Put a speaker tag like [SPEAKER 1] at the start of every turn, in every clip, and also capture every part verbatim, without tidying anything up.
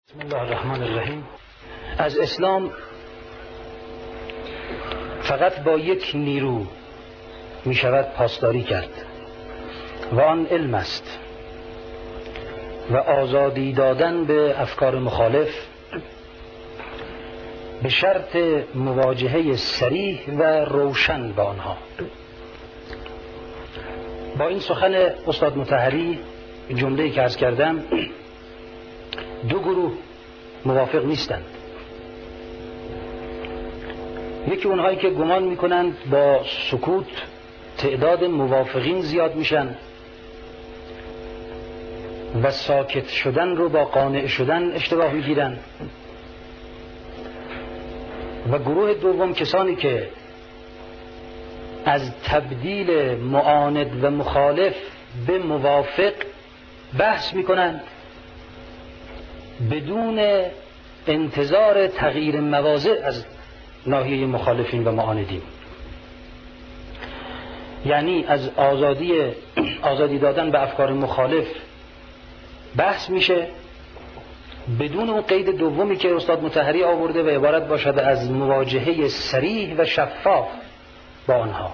[SPEAKER 1] بسم الله الرحمن الرحیم. از اسلام فقط با یک نیرو می شود پاسداری کرد و آن علم است و آزادی دادن به افکار مخالف به شرط مواجهه صریح و روشن با آنها. با این سخن استاد مطهری جمله‌ای که عرض کردم دو گروه موافق نیستند. یکی اونهایی که گمان میکنند با سکوت تعداد موافقین زیاد میشن و ساکت شدن رو با قانع شدن اشتباه میگیرن، و گروه دوم کسانی که از تبدیل معاند و مخالف به موافق بحث میکنند بدون انتظار تغییر مواضع از ناحیه مخالفین و معاندین. یعنی از آزادی آزادی دادن به افکار مخالف بحث میشه بدون اون قید دومی که استاد مطهری آورده و عبارت باشد از مواجهه صریح و شفاف با آنها.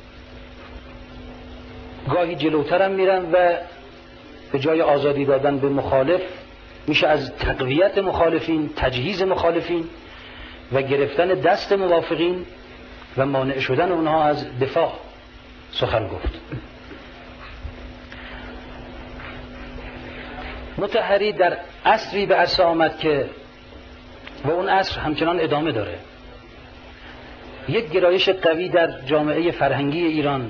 [SPEAKER 1] گاهی جلوتر هم میرن و به جای آزادی دادن به مخالف میشه از تقویت مخالفین، تجهیز مخالفین و گرفتن دست موافقین و مانع شدن اونها از دفاع سخن گفت. مطهری در عصری به عرصه آمد که و اون عصر همچنان ادامه داره. یک گرایش قوی در جامعه فرهنگی ایران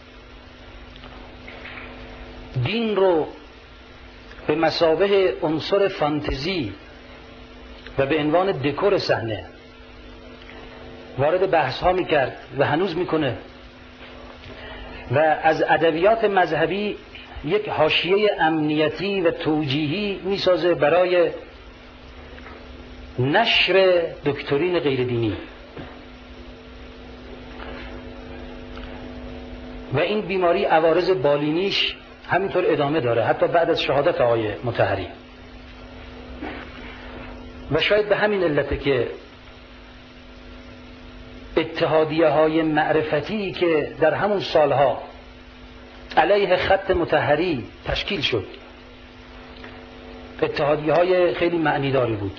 [SPEAKER 1] دین رو به مثابه عنصر فانتزی و به عنوان دکور صحنه وارد بحث ها میکرد و هنوز میکنه و از ادبیات مذهبی یک حاشیه امنیتی و توجیهی میسازه برای نشر دکترین غیر دینی. و این بیماری عوارض بالینیش همینطور ادامه داره حتی بعد از شهادت آقای مطهری. و شاید به همین علته که اتحادیه های معرفتی که در همون سالها علیه خط مطهری تشکیل شد اتحادیه های خیلی معنیداری بود.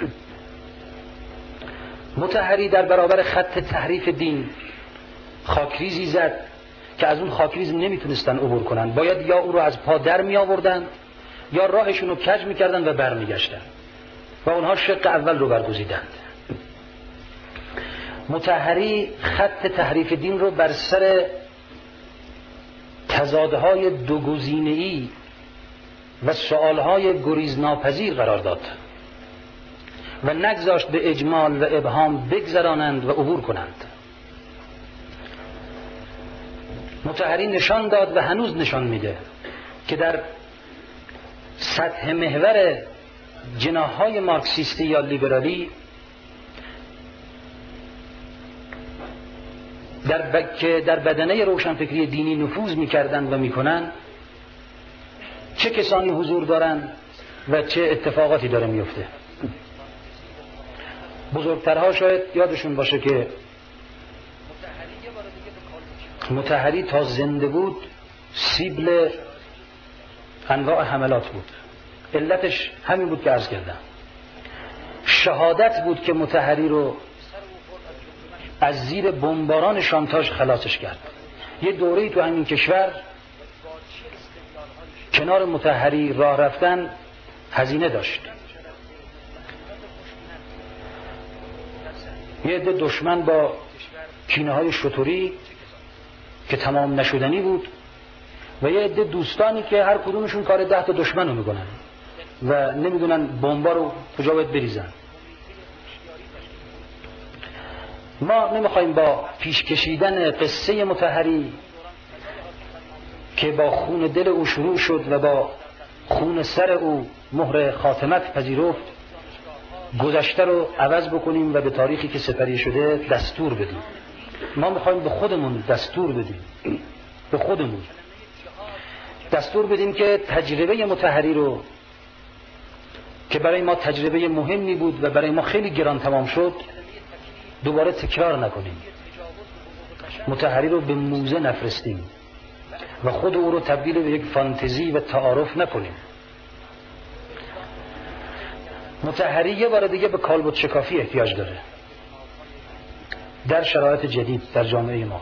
[SPEAKER 1] مطهری در برابر خط تحریف دین خاکریزی زد که از اون خاکریز نمیتونستن عبور کنن، باید یا او رو از پا در می آوردن یا راهشون رو کج میکردن و بر میگشتن و اونها شق اول رو برگزیدند. مطهری خط تحریف دین رو بر سر تضادهای دوگزینه‌ای و سؤالهای گریزناپذیر قرار داد و نگذاشت به اجمال و ابهام بگذرانند و عبور کنند. مطهری نشان داد و هنوز نشان میده که در سطح محور جناح‌های مارکسیستی یا لیبرالی در ب... که در بدنه روشنفکری دینی نفوذ میکردند و میکنن چه کسانی حضور دارن و چه اتفاقاتی داره میفته. بزرگترها شاید یادشون باشه که مطهری تا زنده بود سیبل انواع حملات بود. علتش همین بود که عرض کردم. شهادت بود که مطهری رو از زیر بمباران شانتاژ خلاصش کرد. یه دوره‌ای تو همین کشور کنار مطهری راه رفتن هزینه داشت. یه عده دشمن با کینه‌های شتوری که تمام نشدنی بود و یه عده دوستانی که هر کدومشون کار ده تا دشمن رو میکنن و نمیدونن بمبا رو کجا باید بریزن. ما نمیخوایم با پیش کشیدن قصه مطهری که با خون دل او شروع شد و با خون سر او مهر خاتمت پذیرفت گذشته رو عوض بکنیم و به تاریخی که سپری شده دستور بدیم. ما میخوایم به خودمون دستور بدیم، به خودمون دستور بدیم که تجربه مطهری رو که برای ما تجربه مهمی بود و برای ما خیلی گران تمام شد دوباره تکرار نکنیم. مطهری رو به موزه نفرستیم و خود او رو تبدیل به یک فانتزی و تعارف نکنیم. مطهری یه بار دیگه به کالبد شکافی احتیاج داره در شرایط جدید در جامعه ما.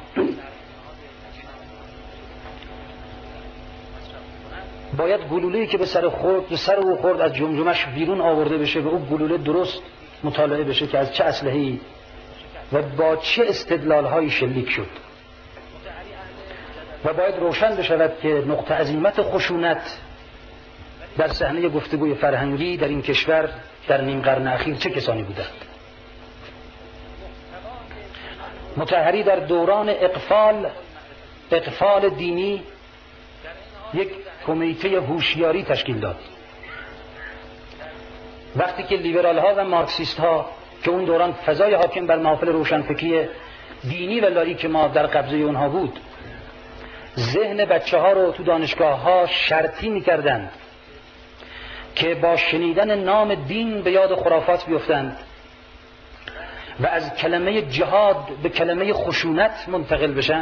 [SPEAKER 1] باید گلوله‌ای که به سر خورد به سر او خورد از جمجمش بیرون آورده بشه و او گلوله درست مطالعه بشه که از چه اسلحه‌ای و با چه استدلال‌هایی شلیک شد و باید روشن بشود که نقطه عزیمت خشونت در صحنه گفتگوی فرهنگی در این کشور در نیم قرن اخیر چه کسانی بودند. مطهری در دوران اقفال اقفال دینی یک کمیته هوشیاری تشکیل داد. وقتی که لیبرال ها و مارکسیست ها که اون دوران فضای حاکم بر محافل روشنفکری دینی و لاییک ما در قبضه اونها بود، ذهن بچه ها رو تو دانشگاه ها شرطی می‌کردند که با شنیدن نام دین به یاد خرافات بیفتند و از کلمه جهاد به کلمه خشونت منتقل بشن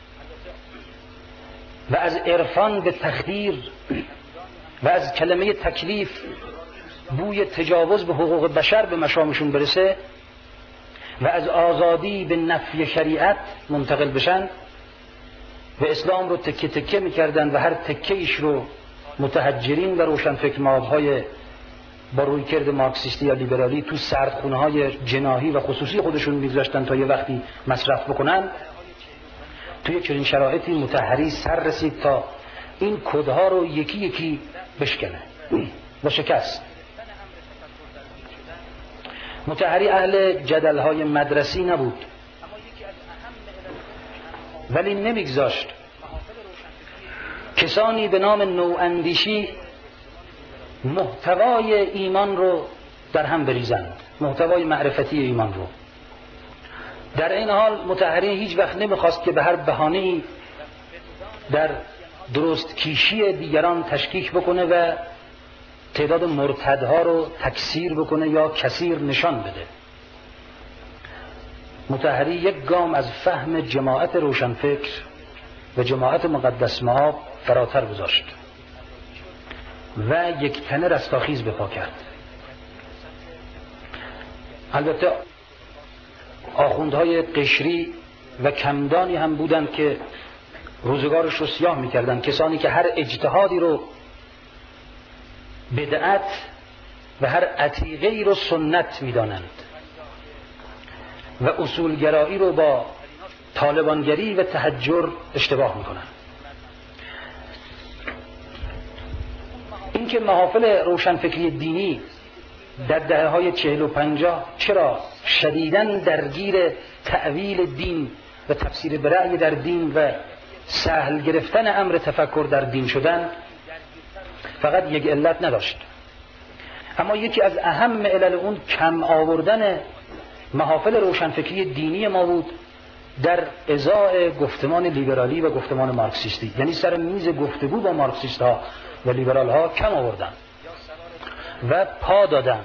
[SPEAKER 1] و از عرفان به تخدیر و از کلمه تکلیف بوی تجاوز به حقوق بشر به مشامشون برسه و از آزادی به نفی شریعت منتقل بشن و اسلام رو تکه تکه میکردن و هر تکه ایش رو متحجرین و روشنفکر مابهای با رویکرد مارکسیستی یا لیبرالی تو سردخونه های جناحی و خصوصی خودشون میگذاشتن تا یه وقتی مصرف بکنن. توی چنین شرایطی مطهری سر رسید تا این کدها رو یکی یکی بشکنه و شکست. مطهری اهل جدل‌های مدرسی نبود، ولی نمیگذاشت کسانی به نام نواندیشی محتوای ایمان رو در هم بریزند، محتوای معرفتی ایمان رو. در این حال مطهری هیچ وقت نمیخواست که به هر بهانه‌ای در درست کیشی دیگران تشکیک بکنه و تعداد مرتدها رو تکثیر بکنه یا کثیر نشان بده. مطهری یک گام از فهم جماعت روشنفکر و جماعت مقدس مآب فراتر گذاشت و یک تنه رستاخیز به پا کرد. البته آخوندهای قشری و کمدانی هم بودند که روزگارش رو سیاه میکردند، کسانی که هر اجتهادی رو بدعت و هر عتیقه‌ای رو سنت میدانند و اصولگرایی رو با طالبانگری و تحجر اشتباه میکنند. اینکه محافل روشنفکری دینی در دهه های چهل و پنجاه چرا شدیداً درگیر تأویل دین و تفسیر برأی در دین و سهل گرفتن امر تفکر در دین شدن فقط یک علت نداشت، اما یکی از اهم علل اون کم آوردن محافل روشنفکری دینی ما بود در ازای گفتمان لیبرالی و گفتمان مارکسیستی. یعنی سر میز گفتگو با مارکسیست ها و لیبرال ها کم آوردن و پا دادن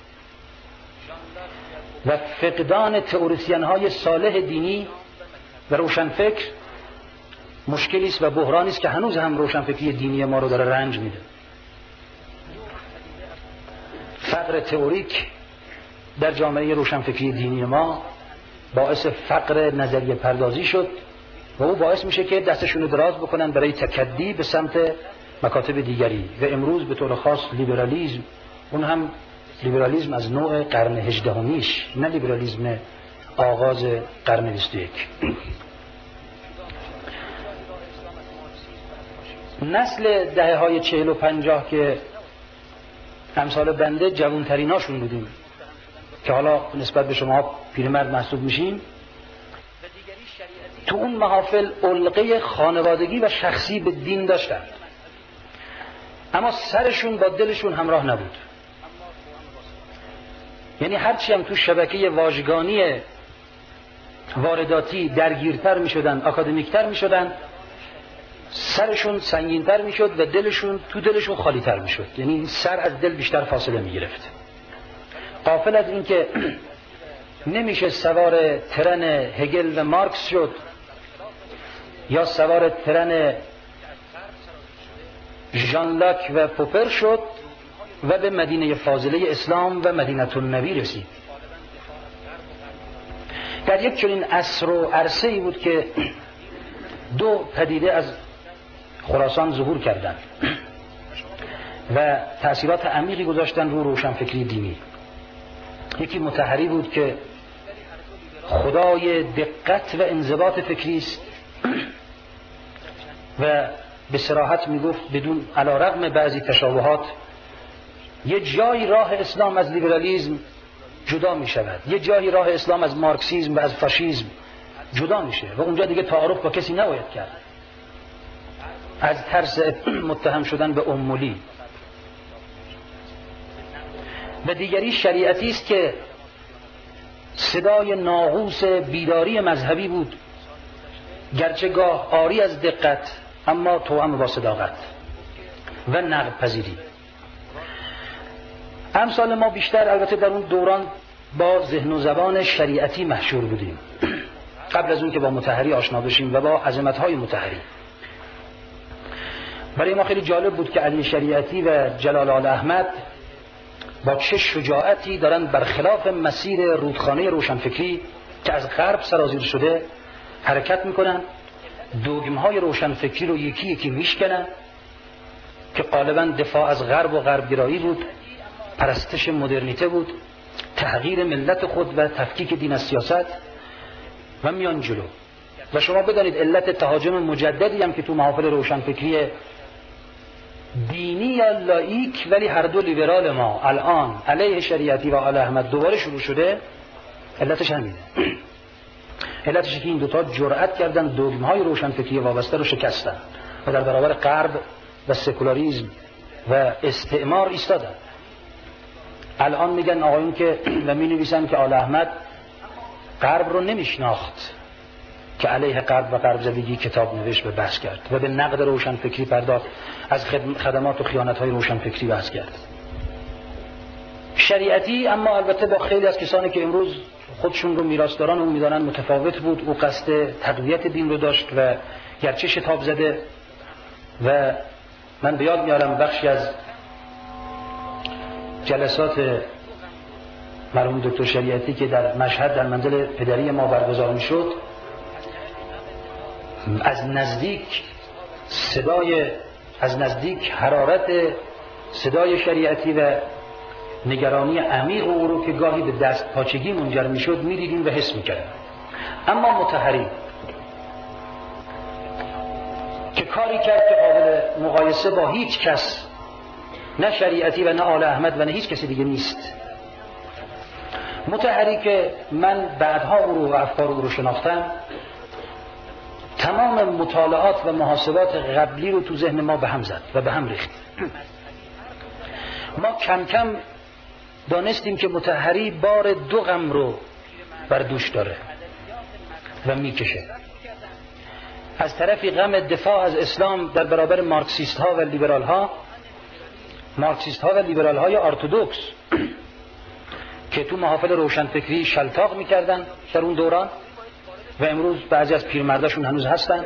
[SPEAKER 1] و فقدان تئوریسین های صالح دینی و روشنفکر مشکلی است و بحرانی است که هنوز هم روشنفکری دینی ما رو داره رنج میده. فقر تئوریک در جامعه روشنفکری دینی ما باعث فقر نظریه پردازی شد و او باعث میشه که دستشون رو دراز بکنن برای تکدی به سمت مکاتب دیگری و امروز به طور خاص لیبرالیسم، اون هم لیبرالیسم از نوع قرن هجدهمیش، نه لیبرالیسم آغاز قرن بیست و یک. نسل دهه های چهل و پنجاه که امثال بنده جوانتریناشون بودیم که حالا نسبت به شما پیرمرد محسوب میشیم، تو اون محافل علقه خانوادگی و شخصی به دین داشتن، اما سرشون با دلشون همراه نبود. یعنی هرچی هم تو شبکه واژگانی وارداتی درگیرتر می شدن، اکادمیکتر می شدن، سرشون سنگین‌تر میشد و دلشون تو دلشون خالی‌تر میشد، یعنی سر از دل بیشتر فاصله میگرفت. غافل از این که نمیشه سوار ترن هگل و مارکس شد یا سوار ترن ژان لاک و پوپر شد و به مدینه فاضله اسلام و مدینه النبی رسید. در یک چنین عصر و عرصه‌ای بود که دو پدیده از خراسان ظهور کردند و تأثیرات عمیقی گذاشتن رو روشنفکری دینی. یکی مطهری بود که خدای دقت و انضباط فکری است و به صراحت میگفت بدون علیرغم بعضی تشابهات یه جایی راه اسلام از لیبرالیسم جدا می شود، یه جایی راه اسلام از مارکسیسم و از فاشیسم جدا میشه و اونجا دیگه تعارف با کسی نباید کرد، از ترس متهم شدن به امولی. و دیگری شریعتی است که صدای ناقوس بیداری مذهبی بود، گرچه گاه عاری از دقت اما توأم با صداقت و نقد پذیری. امثال ما بیشتر البته در اون دوران با ذهن و زبان شریعتی محشور بودیم، قبل از اون که با مطهری آشنا بشیم و با عظمت‌های مطهری. برای ما خیلی جالب بود که علی شریعتی و جلال آل احمد با چه شجاعتی دارن برخلاف مسیر رودخانه روشنفکری که از غرب سرازیر شده حرکت میکنن، دوگمهای روشنفکری رو یکی یکی میشکنن که غالبا دفاع از غرب و غربگرایی بود، پرستش مدرنیته بود، تغییر ملت خود و تفکیک دین از سیاست و میان جلو. و شما بدانید علت تهاجم مجددی هم که تو محافل روشنفکری دینی یا لایک ولی هر دو لیبرال ما الان علیه شریعتی و آل احمد دوباره شروع شده، علتش همینه. علتش که این دوتا جرأت کردن دوگمهای روشنفکری وابسته رو شکستن و در برابر غرب و سکولاریسم و استعمار ایستادن. الان میگن آقایون که و می نویسن که آل احمد غرب رو نمیشناخت که علیه غرب و غرب زدگی کتاب نوشت و بحث کرد و به نقد روشنفکری پرداخت، از خدمات و خیانت‌های روشنفکری بحث کرد. شریعتی اما البته با خیلی از کسانی که امروز خودشون رو میراثداران اون میدانن متفاوت بود. او قصد تقویت دین رو داشت و گرچه شتاب زده و من به یاد میارم بخشی از جلسات مرحوم دکتر شریعتی که در مشهد در منزل پدری ما برگزار میشد، از نزدیک صدای از نزدیک حرارت صدای شریعتی و نگرانی عمیق او رو که گاهی به دست پاچگی منجر میشد میدیدیم و حس میکردیم. اما مطهری که کاری کرد که قابل مقایسه با هیچ کس، نه شریعتی و نه آل احمد و نه هیچ کسی دیگه نیست. مطهری که من بعدها او رو و افکار او رو شناختم، تمام مطالعات و محاسبات قبلی رو تو ذهن ما به هم زد و به هم ریخت. ما کم کم دانستیم که مطهری بار دو غم رو بر دوش داره و میکشه. از طرفی غم دفاع از اسلام در برابر مارکسیست ها و لیبرال ها، مارکسیست ها و لیبرال های ارتدوکس که تو محافل روشنفکری شلتاق میکردن در اون دوران و امروز بعضی از پیرمرداشون هنوز هستن،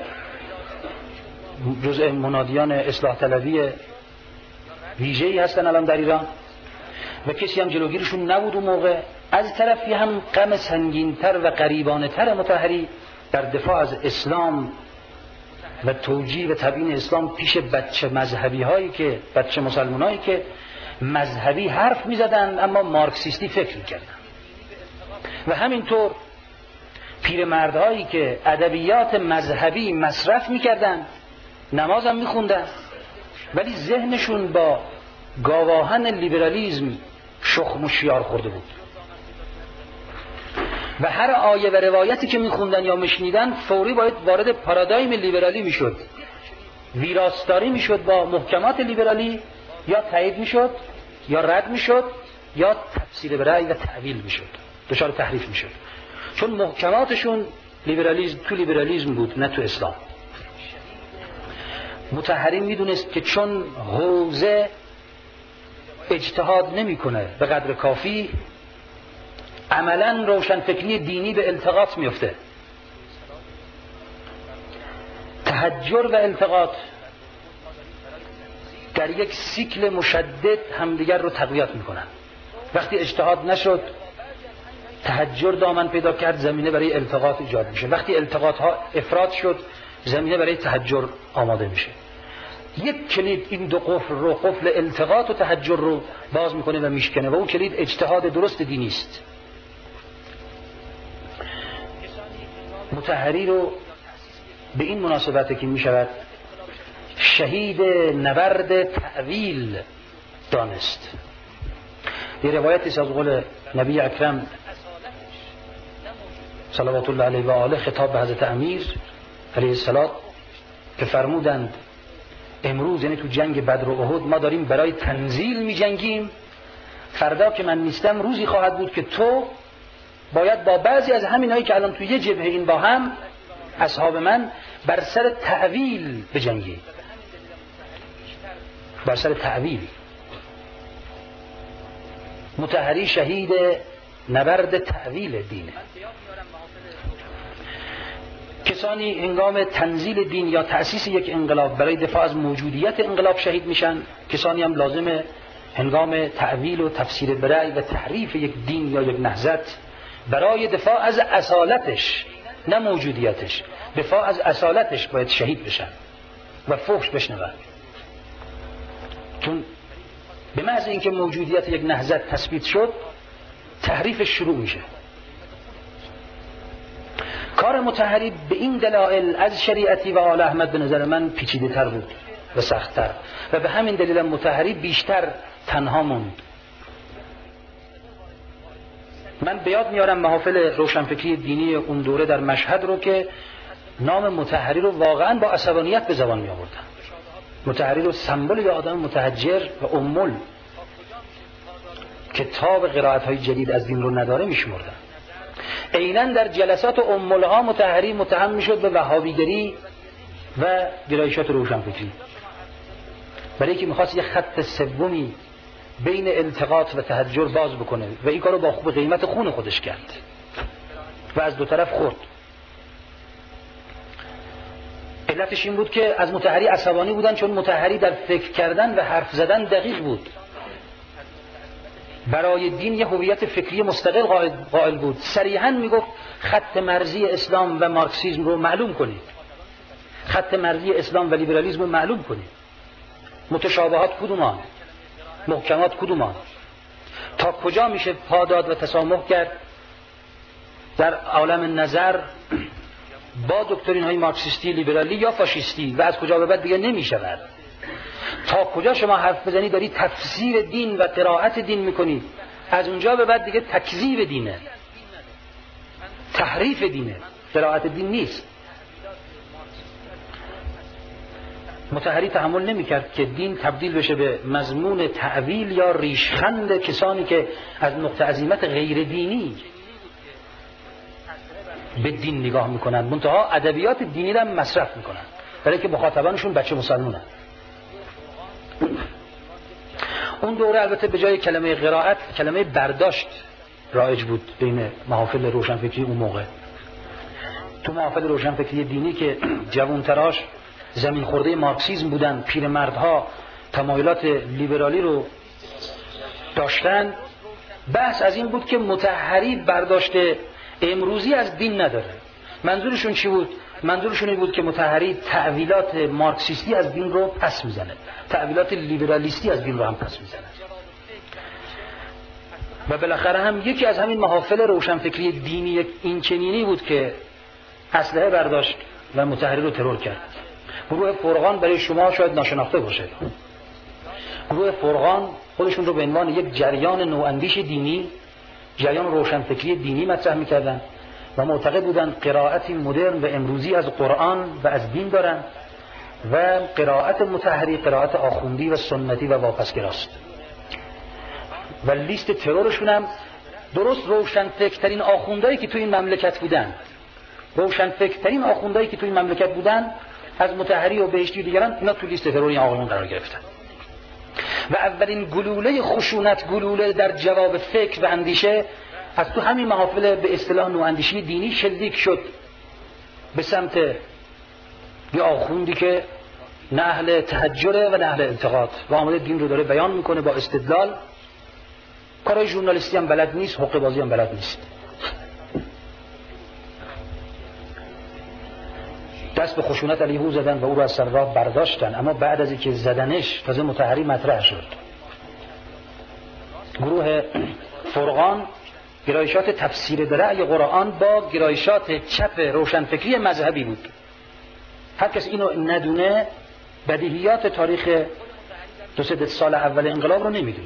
[SPEAKER 1] جزء منادیان اصلاح طلبی ویژه‌ای هستن الان در ایران و کسی هم جلوگیرشون نبود اون موقع. از طرفی هم غم سنگین‌تر و غریبانه‌تر مطهری در دفاع از اسلام و توجیه و تبیین اسلام پیش بچه مذهبی هایی که بچه مسلمان هایی که مذهبی حرف می زدن اما مارکسیستی فکر می کردن، و همینطور پیرمردهایی که ادبیات مذهبی مصرف می کردن، نماز هم می خوندن، ولی ذهنشون با گاواهن لیبرالیزم شخم و شیار خورده بود و هر آیه و روایتی که میخوندن یا میشنیدن فوری باید وارد پارادایم لیبرالی میشد، ویراستاری میشد با محکمات لیبرالی، یا تایید میشد یا رد میشد یا تفسیر به رأی و تعویل میشد، دچار تحریف میشد، چون محکماتشون لیبرالیزم تو لیبرالیزم بود نه تو اسلام. مطهری میدونست که چون حوزه اجتهاد نمیکنه به قدر کافی، عملا روشنفکری دینی به التقاط میفته. تحجر و التقاط در یک سیکل مشدد همدیگر رو تقویت میکنن. وقتی اجتهاد نشد، تحجر دامن پیدا کرد، زمینه برای التقاط ایجاد میشه. وقتی التقاط ها افراط شد، زمینه برای تحجر آماده میشه. یک کلید این دو قفل رو، قفل التقاط و تحجر رو باز میکنه و میشکنه و اون کلید اجتهاد درست دینی است. مطهری رو به این مناسبت که میشود شهید نبرد تأویل دانست. یه روایتی از قول نبی اکرم صلوات الله علیه و آله خطاب به حضرت امیر علیه السلام که فرمودند امروز، یعنی تو جنگ بدر و احد، ما داریم برای تنزیل می جنگیم، فردا که من نیستم روزی خواهد بود که تو باید با بعضی از همین هایی که الان تو یه جبهه این با هم اصحاب من بر سر تأویل بجنگی، بر سر تأویل. مطهری شهید نبرد تأویل دینه. کسانی هنگام تنزیل دین یا تأسیس یک انقلاب برای دفاع از موجودیت انقلاب شهید میشن، کسانی هم لازمه هنگام تأویل و تفسیر برأی و تحریف یک دین یا یک نهضت برای دفاع از اصالتش، نه موجودیتش، دفاع از اصالتش باید شهید بشن و فحش بشنون. چون به محض اینکه موجودیت یک نهضت تثبیت شد، تحریفش شروع میشه. کار مطهری به این دلایل از شریعتی و آل احمد به نظر من پیچیده تر بود و سخت تر و به همین دلیل مطهری بیشتر تنها موند. من به یاد میارم محافل روشنفکری دینی اون دوره در مشهد رو که نام مطهری رو واقعا با عصبانیت به زبان می آوردن. مطهری رو سمبل یا آدم متحجر و امول کتاب قرائت های جدید از دین رو نداره می شمردن. عیناً در جلسات امولها مطهری متهم می شد به وهابیگری و گرایشات روشنفکری، برای که میخواست یه خط سومی بین التقاط و تحجر باز بکنه و این کارو با خوب قیمت خون خودش کرد و از دو طرف خورد. علتش این بود که از مطهری عصبانی بودن، چون مطهری در فکر کردن و حرف زدن دقیق بود، برای دین یه هویت فکری مستقل قائل بود. صریحاً میگفت خط مرزی اسلام و مارکسیسم رو معلوم کنید، خط مرزی اسلام و لیبرالیسم رو معلوم کنید، متشابهات کدومان، محکمات کدومان، تا کجا میشه پاداد و تسامح کرد در عالم نظر با دکترین های مارکسیستی لیبرالی یا فاشیستی و از کجا به بعد دیگه نمیشود. تا کجا شما حرف بزنی داری تفسیر دین و قرائت دین میکنی، از اونجا به بعد دیگه تکذیب دینه، تحریف دینه، قرائت دین نیست. مطهری تحمل نمیکرد که دین تبدیل بشه به مضمون تأویل یا ریشخند کسانی که از نقطه عزیمت غیر دینی به دین نگاه میکنند، منتها ادبیات دینی را مصرف میکنند برای که مخاطبانشون بچه مسلمانن. اون دوره البته به جای کلمه قرائت کلمه برداشت رایج بود بین محافل روشنفکری اون موقع. تو محافل روشنفکری دینی که جوانتراش زمین خورده مارکسیسم بودن، پیرمردها تمایلات لیبرالی رو داشتن، بحث از این بود که مطهری برداشت امروزی از دین نداره. منظورشون چی بود؟ منظورشون این بود که مطهری تعویلات مارکسیستی از دین رو پس میزنه، تعویلات لیبرالیستی از دین رو هم پس میزنه. و بالاخره هم یکی از همین محافل روشنفکری دینی این چنینی بود که اسلحه برداشت و مطهری رو ترور کرد. گروه فرقان برای شما شاید ناشناخته باشه. گروه فرقان خودشون رو به عنوان یک جریان نواندیش دینی، جریان روشنفکری دینی مطرح میکردن و معتقد بودن قرائتی مدرن و امروزی از قرآن و از دین دارن و قرائت مطهری قرائت آخوندی و سنتی و واپسگراست. و لیست ترورشون هم درست روشنفکرترین آخوندایی که تو این مملکت بودن، روشنفکرترین آخوندایی که تو این مملکت بودن از مطهری و بهشتی و دیگران، اینا تو لیست ترور این آقایون قرار گرفتن. و اولین گلوله خشونت، گلوله در جواب فکر و اندیشه، از تو همین محافل به اصطلاح نواندیشی دینی شلیک شد به سمت یه آخوندی که نه اهل تحجره و نه اهل انتقاد و آمده دین رو داره بیان میکنه با استدلال. کارهای ژورنالیستی هم بلد نیست، حقه بازی هم بلد نیست. دست به خشونت علیه او زدن و او را از سر راه برداشتن، اما بعد از اینکه زدنش تازه مطهری مطرح شد. گروه فرقان گرایشات تفسیر در رأی قرآن با گرایشات چپ روشنفکری مذهبی بود. هر کس اینو ندونه بدیهیات تاریخ دو سه سال اول انقلاب رو نمیدونه.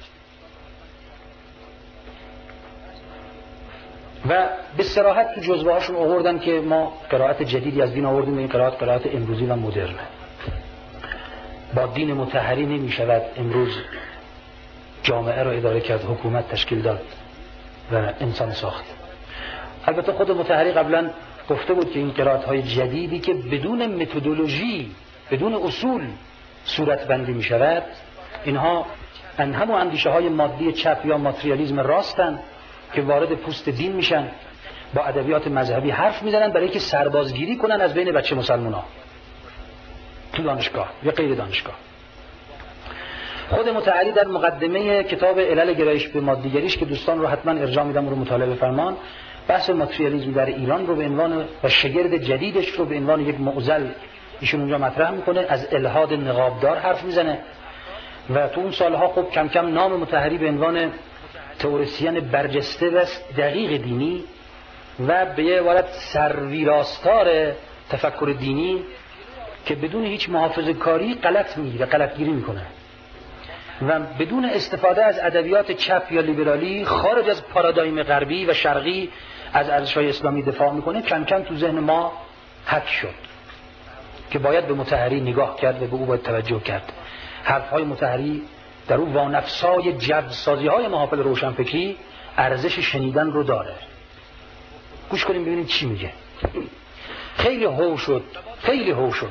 [SPEAKER 1] و به صراحت تو جزوه هاشون آوردن که ما قرائت جدیدی از دین آوردیم و این قرائت قرائت امروزی و مدرنه. با دین مطهری نمی شود امروز جامعه رو اداره کرد، حکومت تشکیل داد و انسان ساخت. البته خود مطهری قبلا گفته بود که این قرائت های جدیدی که بدون متدولوژی، بدون اصول صورت بندی می شود، اینها ان همون اندیشه های مادی چپ یا ماتریالیسم راستن که وارد پوست دین میشن، با ادبیات مذهبی حرف میزنن برای که سربازگیری کنن از بین بچه مسلمونا تو دانشگاه یا غیر دانشگاه. خود مطهری در مقدمه کتاب علل گرایش به مادیگریش که دوستان رو حتما ارجاع میدم رو مطالعه بفرمان، بحث ماتریالیسم در ایران رو به عنوان و شگرد جدیدش رو به عنوان یک معضل ایشون اونجا مطرح میکنه، از الحاد نقابدار حرف میزنه و تو اون سالها خب کم کم نام مطهری به عنوان تئوریسین برجسته و دقیق دینی و به یه عبارت سرویراستار تفکر دینی که بدون هیچ محافظه کاری غلط میگیره، غلطگیری میکنه و بدون استفاده از ادبیات چپ یا لیبرالی خارج از پارادایم غربی و شرقی از ارزش‌های اسلامی دفاع میکنه، کم کم تو ذهن ما حک شد که باید به مطهری نگاه کرد و به او باید توجه کرد. حرف‌های مطهری در اون وانفسای جوسازی های محافل روشنفکری ارزش شنیدن رو داره. گوش کنیم ببینیم چی میگه. خیلی هو شد، خیلی هو شد.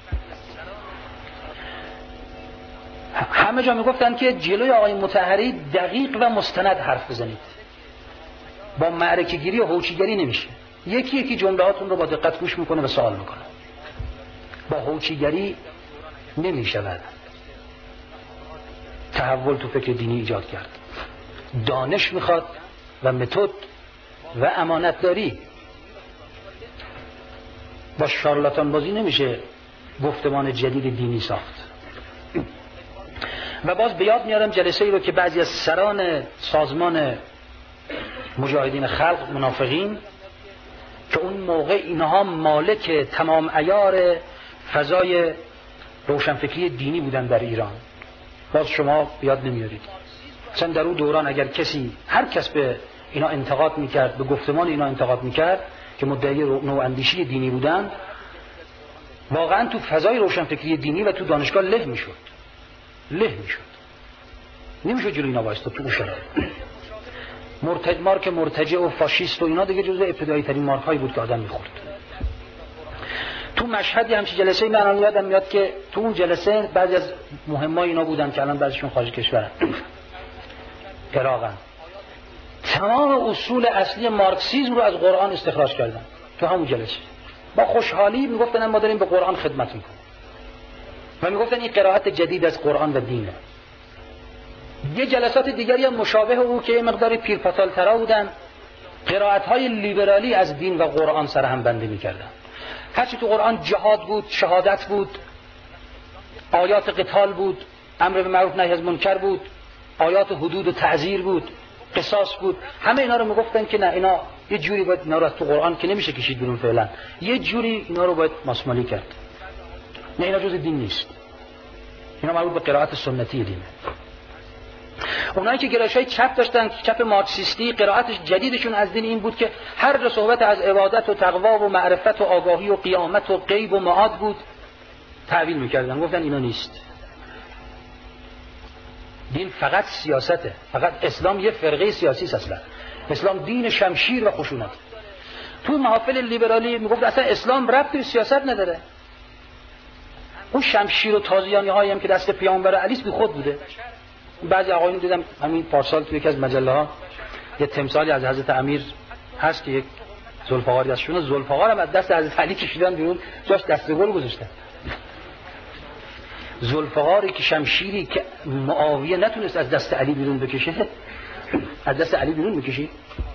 [SPEAKER 1] همه جا میگفتن که جلوی آقای مطهری دقیق و مستند حرف بزنید، با معرکه گیری و هوچیگری نمیشه. یکی یکی جملهاتون رو با دقت گوش میکنه و سوال میکنه. با هوچیگری نمیشود تحول تو فکر دینی ایجاد کرد. دانش میخواد و متد و امانت داری. با شارلاتان بازی نمیشه گفتمان جدید دینی ساخت. و باز به یاد میارم جلسه ای رو که بعضی از سران سازمان مجاهدین خلق منافقین که اون موقع اینها مالک تمام عیار فضای روشنفکری دینی بودن در ایران، باز شما بیاد نمیارید. مثلا در اون دوران اگر کسی، هر کس به اینا انتقاد میکرد، به گفتمان اینا انتقاد میکرد که مدعی نواندیشی دینی بودن، واقعا تو فضای روشنفکری دینی و تو دانشگاه له میشد، له میشد، نمیشد جلوی اینا وایستاد. تو شرایط مرتج مارک مرتجع و فاشیست و اینا دیگه جزو ابتدایی ترین مارک هایی بود که آدم میخورد. تو مشهدی همچین جلسه ای من یادم میاد که تو اون جلسه بعضی از مهمای اینا بودن که الان بعضیشون خارج کشورن، عراقن، تمام اصول اصلی مارکسیسم رو از قرآن استخراج کردن تو همون جلسه. با خوشحالی میگفتن ما داریم به قرآن خدمت میکنیم و میگفتن این قرائت جدید از قرآن و دینه. یه جلسات دیگری هم مشابه او که یه مقداری پیرپاتال ترا بودن، قرائت های لیبرالی از دین و قرآن سر هم بندی میکردن. هرچی تو قرآن جهاد بود، شهادت بود، آیات قتال بود، امر به معروف نهی از منکر بود، آیات حدود و تعزیر بود، قصاص بود، همه اینا رو میگفتن که نه، اینا یه جوری باید اینا رو تو قرآن که نمیشه کشید بیرون فعلا، یه جوری اینا رو باید ماسمالی کرد. نه، اینا جز دین نیست، اینا مربوط به قرائت سنتی دینه. اونایی که گرایش‌های چپ داشتن، چپ مارکسیستی، قرائت جدیدشون از دین این بود که هر جا صحبت از عبادت و تقوا و معرفت و آگاهی و قیامت و غیب و معاد بود، تعویل میکردن، گفتن اینا نیست. دین فقط سیاسته، فقط اسلام یه فرقه سیاسی است. اصلا اسلام دین شمشیر و خشونت. تو محافل لیبرالی میگفت اصلا اسلام ربطی به سیاست نداره، اون شمشیر و تازیانی هایی هم که دست پیامبر علی است بی خود بوده. بعضی آقایون دیدم همین پارسال توی یکی از مجله ها یه تمثالی از حضرت امیر هست که یک ذوالفقاری ازشون ذوالفقار هم از دست حضرت علی کشیدن بیرون، جاش دست گل گذاشتن. ذوالفقاری که شمشیری که معاویه نتونست از دست علی بیرون بکشه از دست علی بیرون میکشید.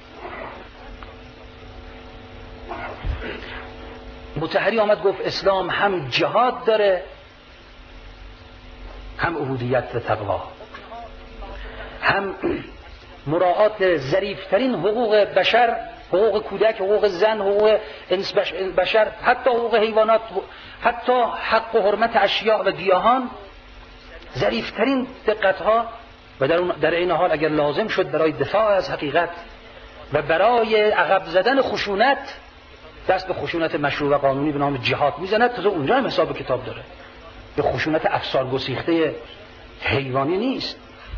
[SPEAKER 1] مطهری آمد گفت اسلام هم جهاد داره هم عبودیت و تقوا، هم مراعات ظریفترین حقوق بشر، حقوق کودک، حقوق زن، حقوق بشر، حتی حقوق حیوانات، حتی حق و حرمت اشیاء و گیاهان، ظریفترین دقتها. و در, در این حال اگر لازم شد برای دفاع از حقیقت و برای عقب زدن خشونت دست به خشونت مشروع و قانونی به نام جهاد میزند. تا اونجا هم حساب کتاب داره، به خشونت افسار گسیخته حیوانی نیست.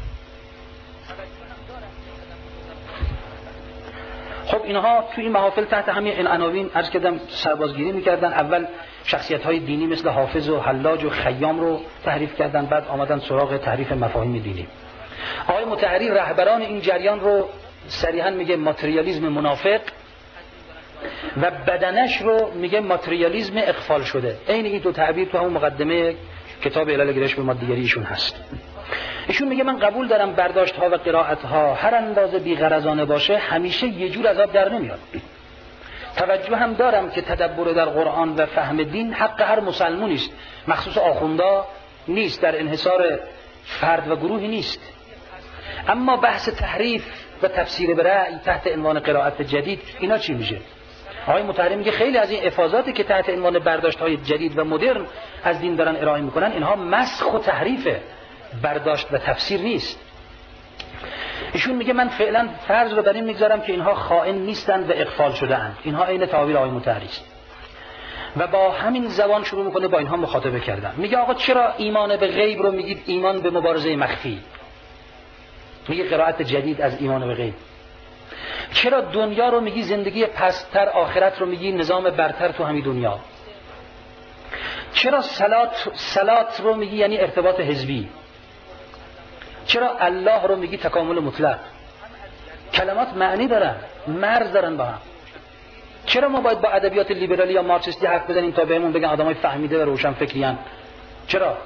[SPEAKER 1] خب اینها توی این محافل تحت همین این عناوین عرض کردم سربازگیری میکردن. اول شخصیت های دینی مثل حافظ و حلاج و خیام رو تحریف کردن، بعد آمدن سراغ تحریف مفاهیم دینی. آقای مطهری رهبران این جریان رو صریحا میگه ماتریالیسم منافق و بدنش رو میگه ماتریالیسم اغفال شده. این این دو تعبیر تو همون مقدمه کتاب علل گرایش به ماده‌گری ایشون هست. ایشون میگه من قبول دارم برداشت ها و قرائت ها هر اندازه بی‌غرضانه باشه همیشه یه جور از آب در نمیاد. توجه هم دارم که تدبر در قرآن و فهم دین حق هر مسلمانی است، مخصوص آخوندا نیست، در انحصار فرد و گروهی نیست. اما بحث تحریف و تفسیر به رأی تحت عنوان قرائت جدید اینا چی میشه؟ آقای مطهری میگه خیلی از این افاضاتی که تحت عنوان برداشت های جدید و مدرن از دین دارن ارائه میکنن اینها مسخ و تحریفه، برداشت و تفسیر نیست. ایشون میگه من فعلا فرض رو بر این میگذارم که اینها خائن نیستند و اغفال شده اند. اینها عین تعابیر آقای مطهری است و با همین زبان شروع میکنه با اینها مخاطبه کردن. میگه آقا چرا ایمان به غیب رو میگید ایمان به مبارزه مخفی؟ میگه قرائت جدید از ایمان به غیب. چرا دنیا رو میگی زندگی پستر، آخرت رو میگی نظام برتر تو همین دنیا؟ چرا صلات صلات رو میگی یعنی ارتباط حزبی؟ چرا الله رو میگی تکامل مطلق؟ کلمات معنی دارن، مرز دارن با هم. چرا ما باید با ادبیات لیبرالی یا مارکسیستی حرف بزنیم تا بهمون بگن آدمای فهمیده و روشن فکریان؟ چرا؟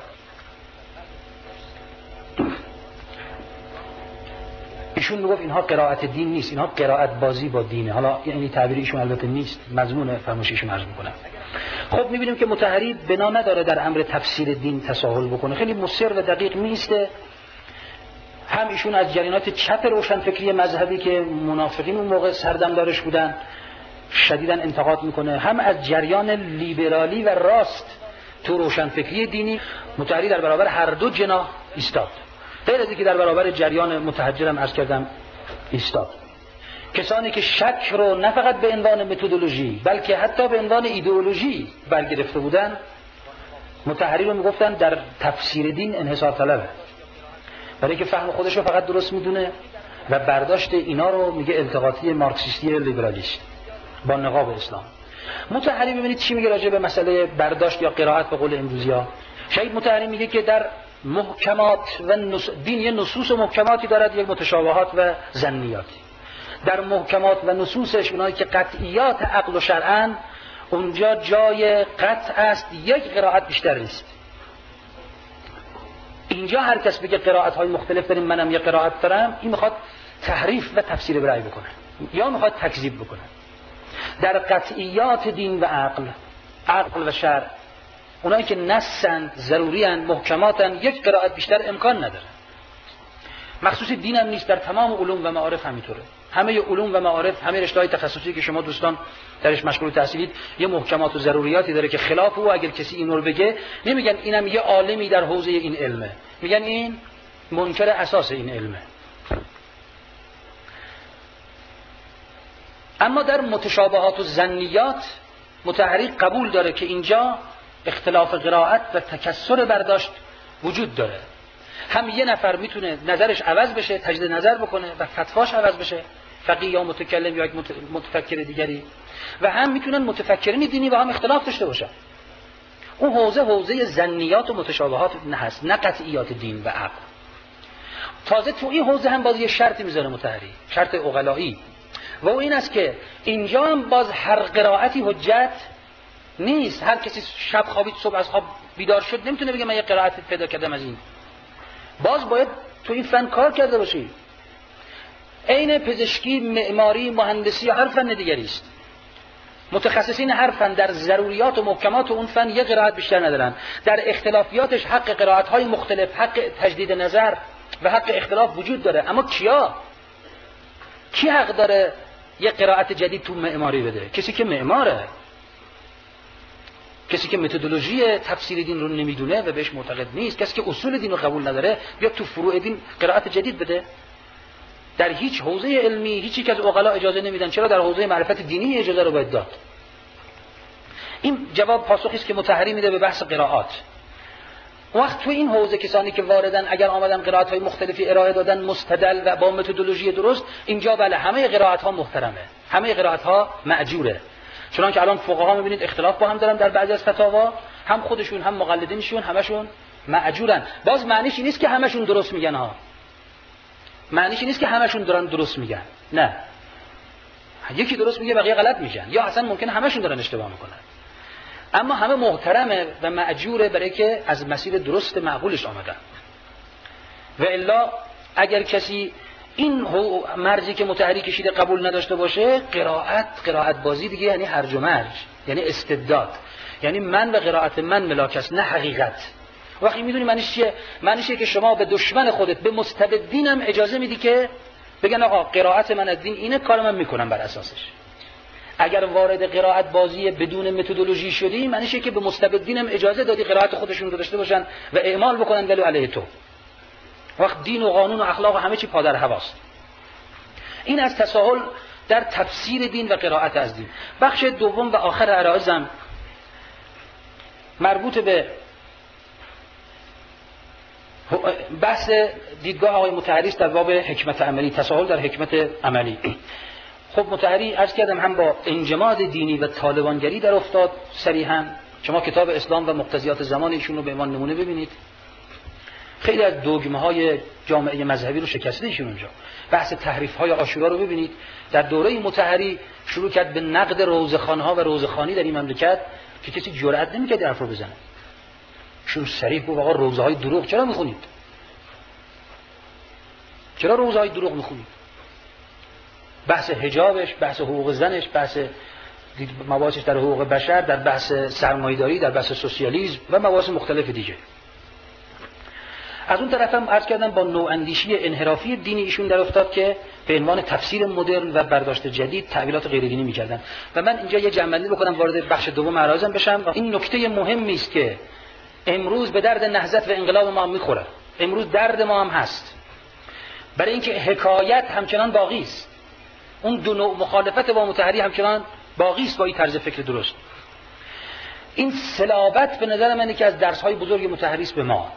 [SPEAKER 1] ایشون میگفت اینها قرائت دین نیست، اینها قرائت بازی با دینه. حالا یعنی تعبیر ایشون البته نیست، مضمون فرمایش ایشون عرض میکنم. خب میبینیم که مطهری بنا نداره در امر تفسیر دین تساهل بکنه، خیلی مصر و دقیق نیسته. هم ایشون از جریانات چپ روشن فکری مذهبی که منافقین اون موقع سردمدارش بودن شدیداً انتقاد میکنه، هم از جریان لیبرالی و راست تو روشن فکری دینی. مطهری در برابر هر دو جناح ایستاد، غیر از اینکه در برابر جریان متحجرم عرض کردم ایستاد. کسانی که شک رو نه فقط به عنوان متدولوژی بلکه حتی به عنوان ایدئولوژی برگرفته بودن، مطهری رو میگفتن در تفسیر دین انحصار طلبه، برای که فهم خودش رو فقط درست میدونه و برداشت اینا رو میگه التقاطی مارکسیستی لیبرالیست با نقاب اسلام. مطهری ببینید چی میگه راجع به مسئله برداشت یا قرائت به قول امروزیا. شاید مطهری میگه که در محکمات و نص... دین یه نصوص و محکماتی دارد، یک متشابهات و ظنیاتی. در محکمات و نصوصش اونایی که قطعیات عقل و شرعن، اونجا جای قطع است، یک قرائت بیشتر نیست. اینجا هر کس بگه قرائت های مختلف داریم، منم یه قرائت دارم، این میخواد تحریف و تفسیر برای بکنه یا میخواد تکذیب بکنه. در قطعیات دین و عقل، عقل و شرع، اونایی که نصن، ضروریان، محکماتن، یک قرائت بیشتر امکان نداره. مخصوص دین هم نیست، در تمام علوم و معارف همینطوره. همه علوم و معارف، همه رشته‌های تخصصی که شما دوستان درش مشغول تحصیلید، یه محکمات و ضروریاتی داره که خلاف او اگر کسی اینو رو بگه نمیگن اینم یه عالمی در حوزه این علمه، میگن این منکر اساس این علمه. اما در متشابهات و ظنیات مطهری قبول داره که اینجا اختلاف قرائت و تکثر برداشت وجود داره. هم یه نفر میتونه نظرش عوض بشه، تجدید نظر بکنه و فتواش عوض بشه، فقیه یا متکلم یا یک متفکر دیگری، و هم میتونن متفکرین دینی با هم اختلاف داشته باشن. اون حوزه حوزه ظنیات و متشابهات نه هست، نه قطعیات دین و عقل. تازه تو این حوزه هم باز یه شرطی میذاره مطهری، شرط عقلایی، و او این است که اینجا هم باز هر قرائتی حجت نیست. هر کسی شب خوابید صبح از خواب بیدار شد نمیتونه بگه من یه قرائت پیدا کردم از این. باز باید تو این فن کار کرده باشی. عین پزشکی، معماری، مهندسی، هر فن دیگری است. متخصصین هر فن در ضروریات و محکمات اون فن یه قرائت بیشتر ندارن. در اختلافیاتش حق قرائت‌های مختلف، حق تجدید نظر و حق اختلاف وجود داره. اما کیا؟ کی حق داره یه قرائت جدید تو معماری بده؟ کسی که معماره، کسی که متدولوژی تفسیر دین رو نمیدونه و بهش معتقد نیست، کسی که اصول دین رو قبول نداره بیاد تو فروع دین قرائت جدید بده. در هیچ حوزه علمی هیچ یک از عقلا اجازه نمیدن. چرا در حوزه معرفت دینی اجازه رو باید داد؟ این جواب پاسخی است که مطهری میده به بحث قرائات. وقت تو این حوزه کسانی که واردن اگر آمدن قرائت‌های مختلفی ارائه دادن مستدل و با متدولوژی درست، اینجا بله همه قرائت‌ها محترمه، همه قرائت‌ها مأجوره. چون که الان فقها می‌بینید اختلاف با هم دارن در بعضی از فتاوا، هم خودشون هم مقلدینشون همشون مأجورن. باز معنیش این نیست که همشون درست میگن ها. معنیش این نیست که همشون دارن درست میگن. نه. یکی درست میگه بقیه غلط میگن، یا اصلا ممکنه همشون دارن اشتباه میکنن. اما همه محترمه و مأجوره برای که از مسیر درست معقولش آمدن. و الا اگر کسی این مرزی که مطهری کشیده قبول نداشته باشه، قرائت قرائت بازی دیگه یعنی هرج و مرج، یعنی استبداد، یعنی من و قرائت من ملاک است نه حقیقت. وقتی میدونی معنیش چیه؟ معنیش که شما به دشمن خودت، به مستبدینم اجازه میدی که بگن آقا قرائت من از دین اینه، کار من میکنم بر اساسش. اگر وارد قرائت بازی بدون متدولوژی شدی، معنیش که به مستبدینم اجازه دادی قرائت خودشون رو داشته باشن و اعمال بکنن ولو علیه تو. وقت دین و قانون و اخلاق و همه چی پادر هواست. این از تساهل در تفسیر دین و قرائت از دین. بخش دوم و آخر عرایزم مربوط به بحث دیدگاه آقای مطهری در باب حکمت عملی، تساهل در حکمت عملی. خب مطهری عرض کردم هم با انجماد دینی و طالبانگری در افتاد صریحا. شما کتاب اسلام و مقتضیات زمان ایشون رو به عنوان نمونه ببینید. خیلی از دوگمه های جامعه مذهبی رو شکسته ایشون اونجا. بحث تحریف های عاشورا رو ببینید. در دوره مطهری شروع کرد به نقد روزخوان ها و روزخوانی در این مملکت که کسی جرئت نمی‌کرد حرف رو بزنه. شون صریح بود آقا روزه های دروغ چرا میخونید؟ چرا روزه های دروغ میخونید؟ بحث حجابش، بحث حقوق زنش، بحث مباحثش در حقوق بشر، در بحث سرمایه‌داری، در بحث سوسیالیسم و مباحث مختلف دیگه. از اون طرف هم عرض کردم با نواندیشی انحرافی دینی ایشون در افتاد که به عنوان تفسیر مدرن و برداشت جدید تعبیرات غیر دینی می‌کردن. و من اینجا یه جمع‌بندی بکنم وارد بخش دوم عرایزم بشم. این نکته مهمی است که امروز به درد نهضت و انقلاب ما هم می‌خوره. امروز درد ما هم هست. برای اینکه حکایت همچنان باقی است. اون دو نوع مخالفت با مطهری همچنان باقی است با این طرز فکر درست. این صلابت به نظر من یکی از درس‌های بزرگ مطهری است به ما.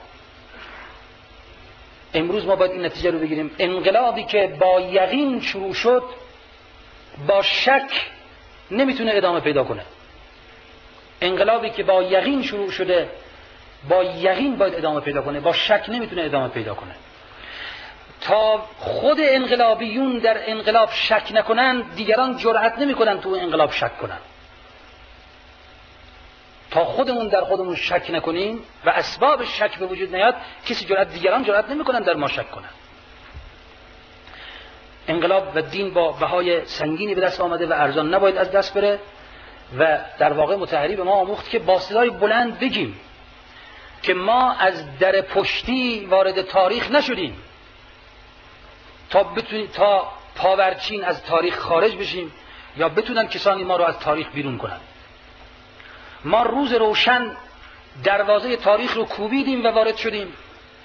[SPEAKER 1] امروز ما باید این نتیجه رو بگیریم. انقلابی که با یقین شروع شد با شک نمیتونه ادامه پیدا کنه. انقلابی که با یقین شروع شده با یقین باید ادامه پیدا کنه، با شک نمیتونه ادامه پیدا کنه. تا خود انقلابیون در انقلاب شک نکنن، دیگران جرأت نمیکنن تو انقلاب شک کنن. تا خودمون در خودمون شک نکنیم و اسباب شک به وجود نیاد، کسی جرأت دیگران جرأت نمیکنن در ما شک کنن. انقلاب و دین با بهای سنگینی به دست آمده و ارزان نباید از دست بره و در واقع مطهری به ما آموخت که با صدای بلند بگیم که ما از در پشتی وارد تاریخ نشدیم تا بتونیم تا پاورچین از تاریخ خارج بشیم یا بتونن کسانی ما رو از تاریخ بیرون کنن. ما روز روشن دروازه تاریخ رو کوبیدیم و وارد شدیم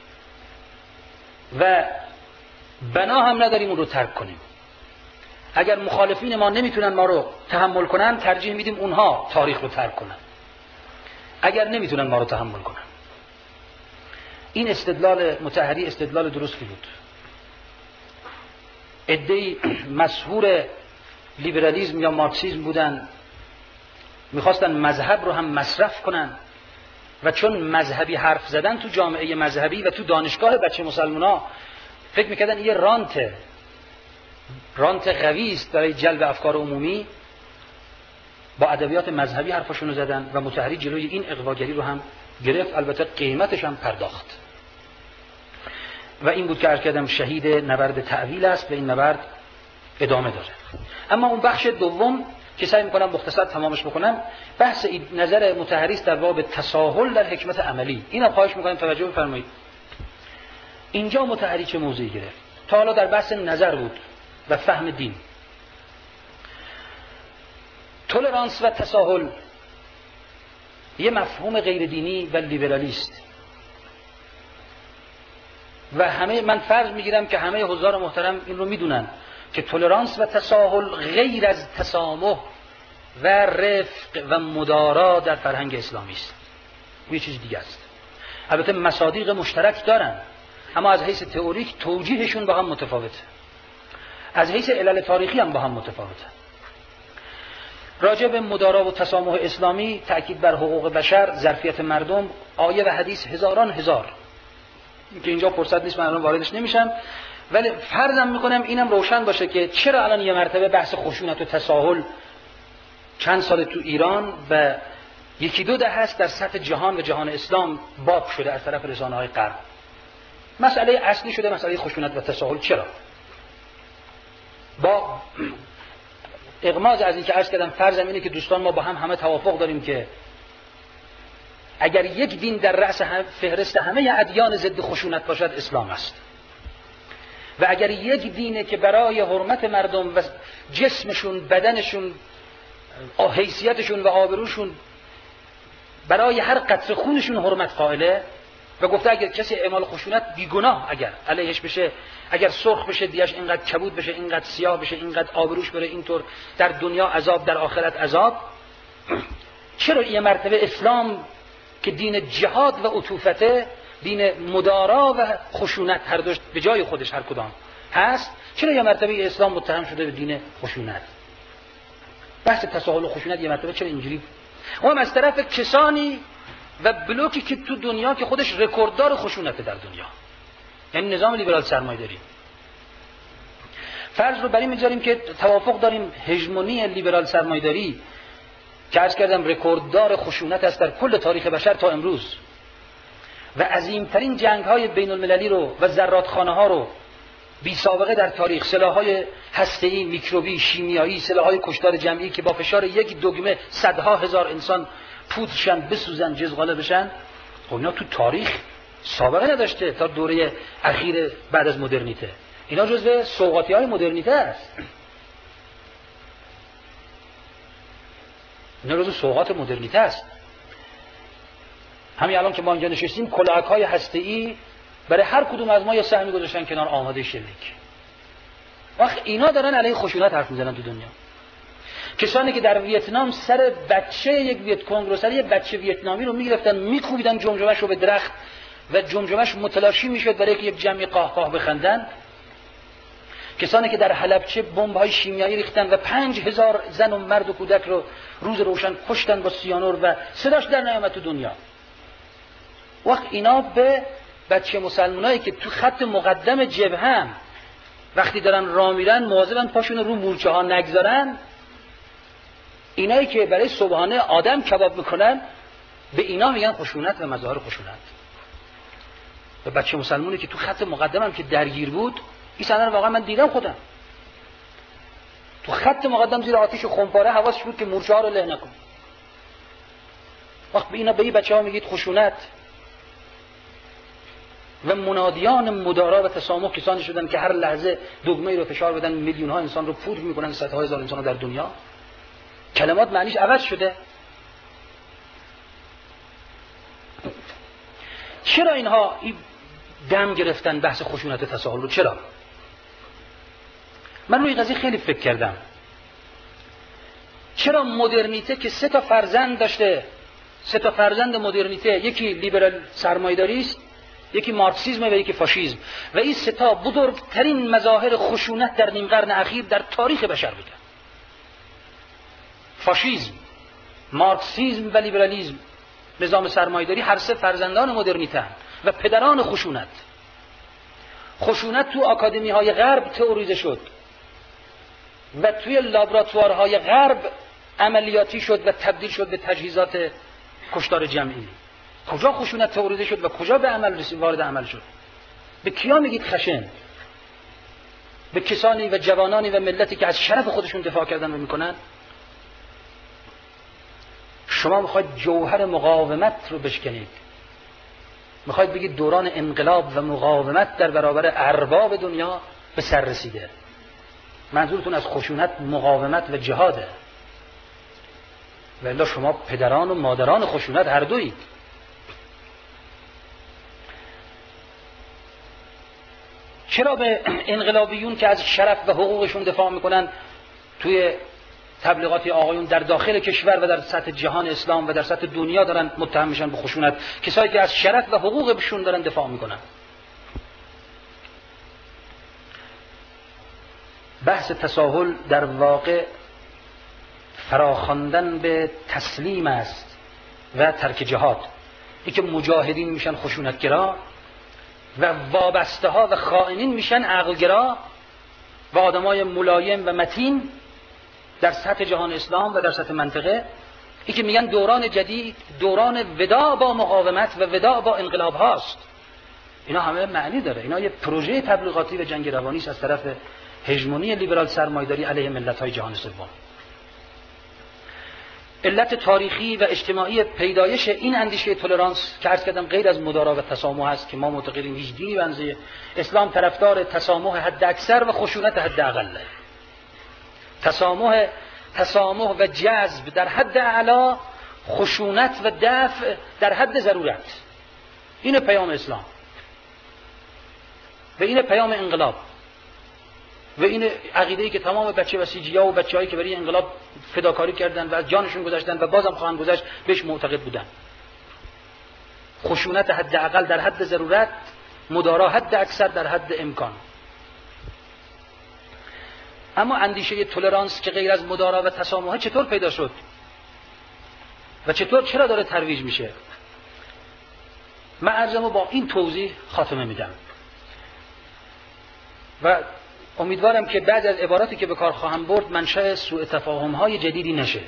[SPEAKER 1] و بنا هم نداریم اون رو ترک کنیم. اگر مخالفین ما نمیتونن ما رو تحمل کنن، ترجیح میدیم اونها تاریخ رو ترک کنن اگر نمیتونن ما رو تحمل کنن. این استدلال مطهری استدلال درستی بود. عده‌ای مسحور لیبرالیسم یا مارکسیسم بودن، میخواستن مذهب رو هم مصرف کنن و چون مذهبی حرف زدن تو جامعه مذهبی و تو دانشگاه بچه مسلمونا فکر میکردن یه رانته رانت قوی است برای جلب افکار عمومی، با ادبیات مذهبی حرفاشونو زدن و مطهری جلوی این اغواگری رو هم گرفت، البته قیمتش هم پرداخت. و این بود که عرض کردم شهید نبرد تأویل است و این نبرد ادامه داره. اما اون بخش دوم که سعی میکنم مختصر تمامش بکنم، بحث نظر مطهری است در باب تساهل در حکمت عملی. اینم خواهش میکنم توجه بفرمایید. اینجا مطهری چه موضعی گرفت؟ تا حالا در بحث نظر بود و فهم دین. تولرانس و تساهل یه مفهوم غیر دینی و لیبرالیست و همه، من فرض میگیرم که همه حضار محترم این رو میدونن که تولرانس و تساهل غیر از تسامح و رفق و مدارا در فرهنگ اسلامی است. یه چیز دیگه است. البته مصادیق مشترک دارن، اما از حیث تئوریک توجیهشون با هم متفاوته، از حیث علل تاریخی هم با هم متفاوته. راجع به مدارا و تسامح اسلامی، تأکید بر حقوق بشر، ظرفیت مردم، آیه و حدیث هزاران هزار که اینجا فرصت نیست من الان واردش نمیشم، ولی فرضم میکنم اینم روشن باشه که چرا الان یه مرتبه بحث خشونت و تساهل چند سال تو ایران و یکی دو ده هست در سطح جهان و جهان اسلام باب شده از طرف رسانه‌های غرب. مسئله اصلی شده مسئله خشونت و تساهل. چرا؟ با اغماض از این که عرض کردم فرضم اینه که دوستان ما با هم همه توافق داریم که اگر یک دین در رأس فهرست همه ادیان ضد خشونت باشد اسلام است، و اگر یک دینه که برای حرمت مردم و جسمشون، بدنشون، حیثیتشون و آبروشون، برای هر قطره خونشون حرمت قائله و گفته اگر کسی اعمال خشونت بیگناه اگر علیهش بشه، اگر سرخ بشه دیش اینقدر کبود بشه، اینقدر سیاه بشه، اینقدر آبروش بره، اینطور در دنیا عذاب در آخرت عذاب، چرا یه مرتبه اسلام که دین جهاد و عطوفته، دین مدارا و خشونت هر دوش به جای خودش هر کدام هست، چرا یه مرتبه اسلام متهم شده به دین خشونت؟ بحث تساهل و خشونت یه مرتبه چرا اینجوری؟ اون از طرف کسانی و بلوکی که تو دنیا که خودش رکورددار خشونت در دنیا، یعنی نظام لیبرال سرمایه‌داری. فرض رو بر این می‌ذاریم که توافق داریم هژمونی لیبرال سرمایه‌داری که عرض کردم رکورددار خشونت است در کل تاریخ بشر تا امروز و عظیمترین جنگ‌های بین‌المللی رو و زرادخانه‌ها رو بی سابقه در تاریخ، سلاح‌های هسته‌ای، میکروبی، شیمیایی، سلاح‌های کشتار جمعی که با فشار یک دگمه صدها هزار انسان پودشن، بسوزن، جزغاله بشن، خب اینا تو تاریخ سابقه نداشته تا دوره اخیر بعد از مدرنیته. اینا جزو سوغاتی‌های مدرنیته است. اینا جزو سوغات مدرنیته است. همین الان که ما اینجا نشستیم کلاهک‌های هسته‌ای برای هر کدوم از ما یا سهمی گذاشتن کنار آماده شلیک. وقت اینا دارن علیه خشونت حرف میزنن تو دنیا. کسانی که در ویتنام سر بچه یک ویت کنگ رو، سر یک بچه ویتنامی رو میگرفتن میکوبیدن جمجمه‌ش رو به درخت و جمجمه‌ش متلاشی میشد برای که یک جمعی قاه قاه بخندن. کسانی که در حلبچه بمب‌های شیمیایی ریختن و پنج هزار زن و مرد و کودک رو روز روشن کشتن با سیانور و صداش در نیامد تو دنیا. وقت اینا به بچه مسلمانایی که تو خط مقدم جبهه وقتی دارن راه میرن مواظبن پاشون رو مورچه ها نگذارن، اینایی که برای صبحانه آدم کباب میکنن به اینا میگن خشونت و مظاهر خشونت. و بچه مسلمانی که تو خط مقدمم که درگیر بود، این صحنه رو واقعا من دیدم خودم. تو خط مقدم زیر آتش خمپاره حواسش بود که مورچه ها رو له نکن. وقت به اینا به این بچه ها میگید خشونت. و منادیان مدارا و تسامح کسانی شدن که هر لحظه دگمه‌ای رو فشار بدن، میلیون ها انسان رو پودر میکنن، صدها هزار انسان رو در دنیا. کلمات معنیش عوض شده. چرا اینها دم گرفتن بحث خشونت تساهل رو؟ چرا؟ من روی قضیه خیلی فکر کردم. چرا مدرنیته که سه تا فرزند داشته، سه تا فرزند مدرنیته، یکی لیبرال سرمایه‌داری است، یکی مارکسیسم و یکی فاشیسم، و این سه تا بزرگترین مظاهر خشونت در نیم قرن اخیر در تاریخ بشر بوده. فاشیسم، مارکسیسم و لیبرالیسم نظام سرمایه‌داری هر سه فرزندان مدرنیته و پدران خشونت. خشونت تو آکادمی‌های غرب تئوریزه شد و توی لابراتوارهای غرب عملیاتی شد و تبدیل شد به تجهیزات کشتار جمعی. کجا خشونت تئوریزه شد و کجا به عمل رسید، وارد عمل شد؟ به کیا میگید خشن؟ به کسانی و جوانانی و ملتی که از شرف خودشون دفاع کردن و میکنن. شما میخواید جوهر مقاومت رو بشکنید، میخواید بگید دوران انقلاب و مقاومت در برابر ارباب دنیا به سر رسیده. منظورتون از خشونت مقاومت و جهاده، ولی شما پدران و مادران خشونت هر دویید. چرا به انقلابیون که از شرف و حقوقشون دفاع میکنن توی تبلیغاتی آقایون در داخل کشور و در سطح جهان اسلام و در سطح دنیا دارن متهم میشن به خشونت؟ کسایی که از شرف و حقوقشون دارن دفاع میکنن. بحث تساهل در واقع فراخواندن به تسلیم است و ترک جهاد. این که مجاهدین میشن خشونتگرا و وابسته ها و خائنین میشن عقلگرا و آدمای ملایم و متین در سطح جهان اسلام و در سطح منطقه. این که میگن دوران جدید دوران وداع با مقاومت و وداع با انقلاب هاست. اینا همه معنی داره. اینا یه پروژه تبلیغاتی و جنگ روانی است از طرف هژمونی لیبرال سرمایه‌داری علیه ملت‌های جهان سوم. علت تاریخی و اجتماعی پیدایش این اندیشه تولرانس که عرض کردم غیر از مدارا و تسامح است که ما معتقدیم هیچ دینی بنزه اسلام طرفدار تسامح حد اکثر و خشونت حد اقله. تسامح تسامح و جذب در حد اعلا، خشونت و دفع در حد ضرورت. این پیام اسلام و این پیام انقلاب و این عقیده‌ای که تمام بچه بسیجی‌ها و بچه‌هایی که برای انقلاب فداکاری کردن و از جانشون گذاشتن و بازم خواهند گذاشت بهش معتقد بودن. خشونت حداقل در حد ضرورت، مدارا حد اکثر در حد امکان. اما اندیشه تولرانس که غیر از مدارا و تسامح چطور پیدا شد و چطور چرا داره ترویج میشه؟ من عرضمو با این توضیح خاتمه میدم و امیدوارم که بعد از عباراتی که به کار خواهم برد منشأ سوء تفاهم‌های جدیدی نشه.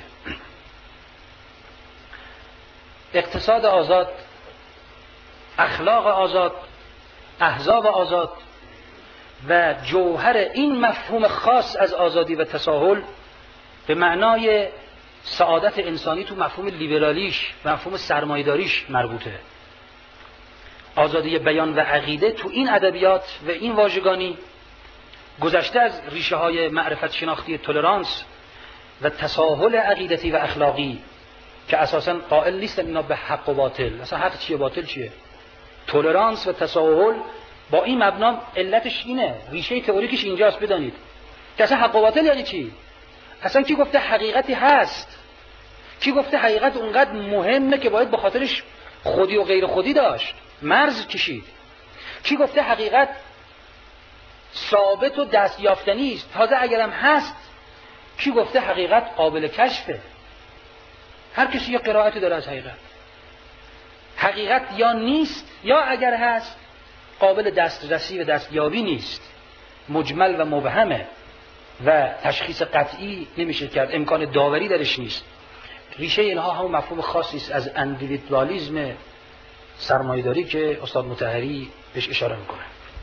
[SPEAKER 1] اقتصاد آزاد، اخلاق آزاد، احزاب آزاد و جوهر این مفهوم خاص از آزادی و تساهل به معنای سعادت انسانی تو مفهوم لیبرالیش، مفهوم سرمایه‌داریش مربوطه. آزادی بیان و عقیده تو این ادبیات و این واژگانی گذشته از ریشه های معرفت شناختی تولرانس و تساهل عقیدتی و اخلاقی که اساساً قائل نیستن اینا به حق و باطل. اصلا حق چیه باطل چیه؟ تولرانس و تساهل با این مبنا علتش اینه، ریشه تئوریکش اینجاست. بدانید که اصلا حق و باطل یعنی چی؟ اصلا کی گفته حقیقتی هست؟ کی گفته حقیقت اونقدر مهمه که باید به خاطرش خودی و غیر خودی داشت، مرز کشید؟ کی گفته حقیقت ثابت و دستیافتنی است؟ تازه اگرم هست کی گفته حقیقت قابل کشفه؟ هر کسی یه قرائتی داره از حقیقت. حقیقت یا نیست یا اگر هست قابل دسترسی و دستیابی نیست، مجمل و مبهمه و تشخیص قطعی نمیشه کرد، امکان داوری درش نیست. ریشه اینها همون مفهوم خاصی است از اندیویدوالیسم سرمایه‌داری که استاد مطهری بهش اشاره میکنه.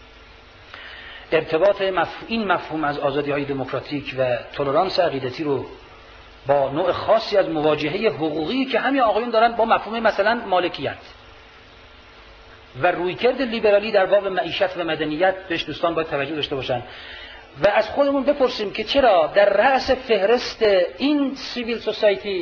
[SPEAKER 1] ارتباط مفهوم این مفهوم از آزادی‌های دموکراتیک و تولرانس عقیدتی رو با نوع خاصی از مواجهه حقوقی که همین آقایون دارن با مفهوم مثلا مالکیت و رویکرد لیبرالی در باب معیشت و مدنیت بهش دوستان باید توجه داشته باشن و از خودمون بپرسیم که چرا در رأس فهرست این سیویل سوسایتی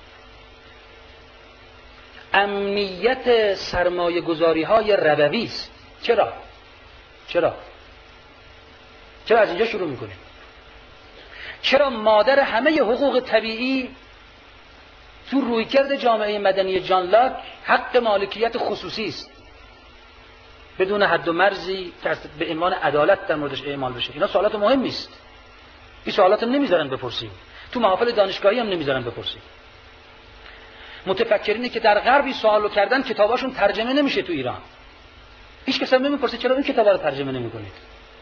[SPEAKER 1] امنیت سرمایه گذاری های ربوی است؟ چرا؟ چرا؟ چرا از اینجا شروع میکنیم؟ چرا مادر همه حقوق طبیعی تو رویکرد جامعه مدنی جان لاک حق مالکیت خصوصی است بدون حد و مرزی که به عنوان عدالت در موردش اعمال بشه؟ اینا سوالات مهمی است. این سوالات نمیذارن بپرسیم، تو محافل دانشگاهی هم نمیذارن بپرسیم. متفکرینی که در غربی سوالو کردن کتاباشون ترجمه نمیشه تو ایران. هیچ کس هم نمیپرسه چرا این کتابا رو ترجمه نمیکنید؟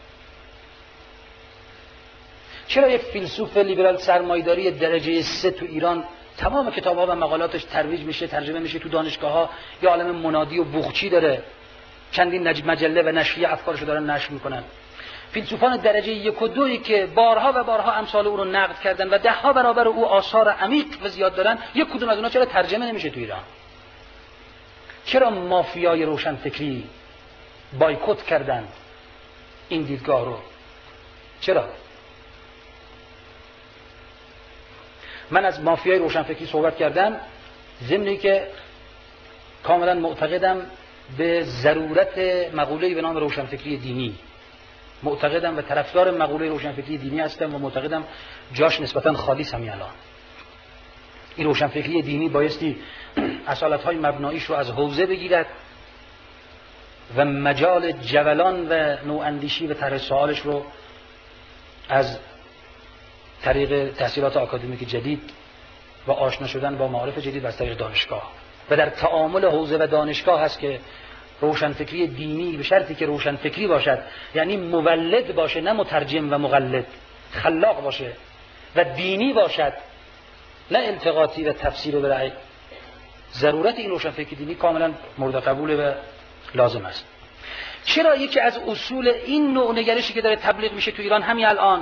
[SPEAKER 1] چرا یک فیلسوف لیبرال سرمایه‌داری درجه سه تو ایران تمام کتاب‌ها و مقالاتش ترویج میشه، ترجمه میشه تو دانشگاه‌ها، یا عالم منادی و بوقچی داره، چندین مجله و نشریه افکارشو دارن نشر میکنن. فیلسوفان درجه یک و دویی که بارها و بارها امثال او رو نقد کردن و ده ها برابر او آثار عمیق و زیاد دارن، یک کدوم از اونها چرا ترجمه نمیشه تو ایران؟ چرا مافیای روشنفکری بایکوت کردن این دیدگاه رو؟ چرا؟ من از مافیای روشنفکری صحبت کردم ضمنی که کاملا معتقدم به ضرورت مقوله‌ای به نام روشنفکری دینی، معتقدم و طرفدار مقوله روشنفکری دینی هستم و معتقدم جاش نسبتا خالی است همین الان. این روشنفکری دینی بایستی اصالت‌های مبناییش رو از حوزه بگیرد و مجال جولان و نواندیشی و طرح سوالش رو از طریق تحصیلات آکادمیک جدید و آشنا شدن با معارف جدید و از طریق دانشگاه و در تعامل حوزه و دانشگاه هست که روشنفکری دینی، به شرطی که روشنفکری باشد، یعنی مولد باشه نه مترجم و مقلد، خلاق باشه و دینی باشد نه التقاطی و تفسیر و برای، ضرورت این روشنفکری دینی کاملا مورد قبول و لازم است. چرا یکی از اصول این نوع نگرشی که داره تبلیغ میشه تو ایران همین الان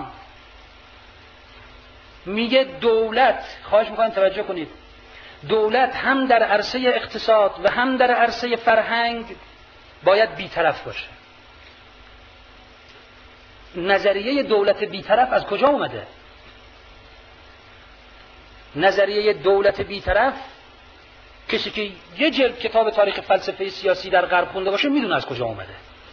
[SPEAKER 1] میگه دولت، خواهش میکنم توجه کنید، دولت هم در عرصه اقتصاد و هم در عرصه فرهنگ باید بی‌طرف باشه. نظریه دولت بی‌طرف از کجا اومده؟ نظریه دولت بی‌طرف کسی که یه جلد کتاب تاریخ فلسفه سیاسی در غرب خونده باشه میدونه از کجا اومده.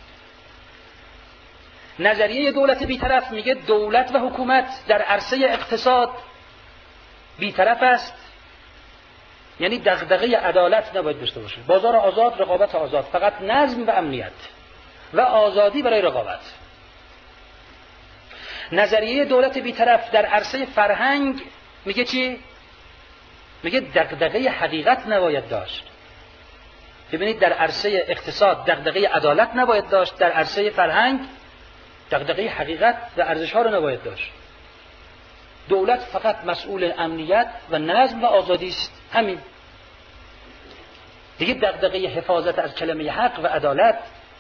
[SPEAKER 1] نظریه دولت بی‌طرف میگه دولت و حکومت در عرصه اقتصاد بی‌طرف است، یعنی دغدغه عدالت نباید داشته باشه، بازار آزاد، رقابت آزاد، فقط نظم و امنیت و آزادی برای رقابت. نظریه دولت بی‌طرف در عرصه فرهنگ میگه چی؟ میگه دغدغه حقیقت نباید داشت. ببینید در عرصه اقتصاد دغدغه عدالت نباید داشت، در عرصه فرهنگ دغدغه حقیقت و ارزش‌ها رو نباید داشت. دولت فقط مسئول امنیت و نظم و آزادی است، همین دیگه. دغدغه حفاظت از کلمه حق و عدالت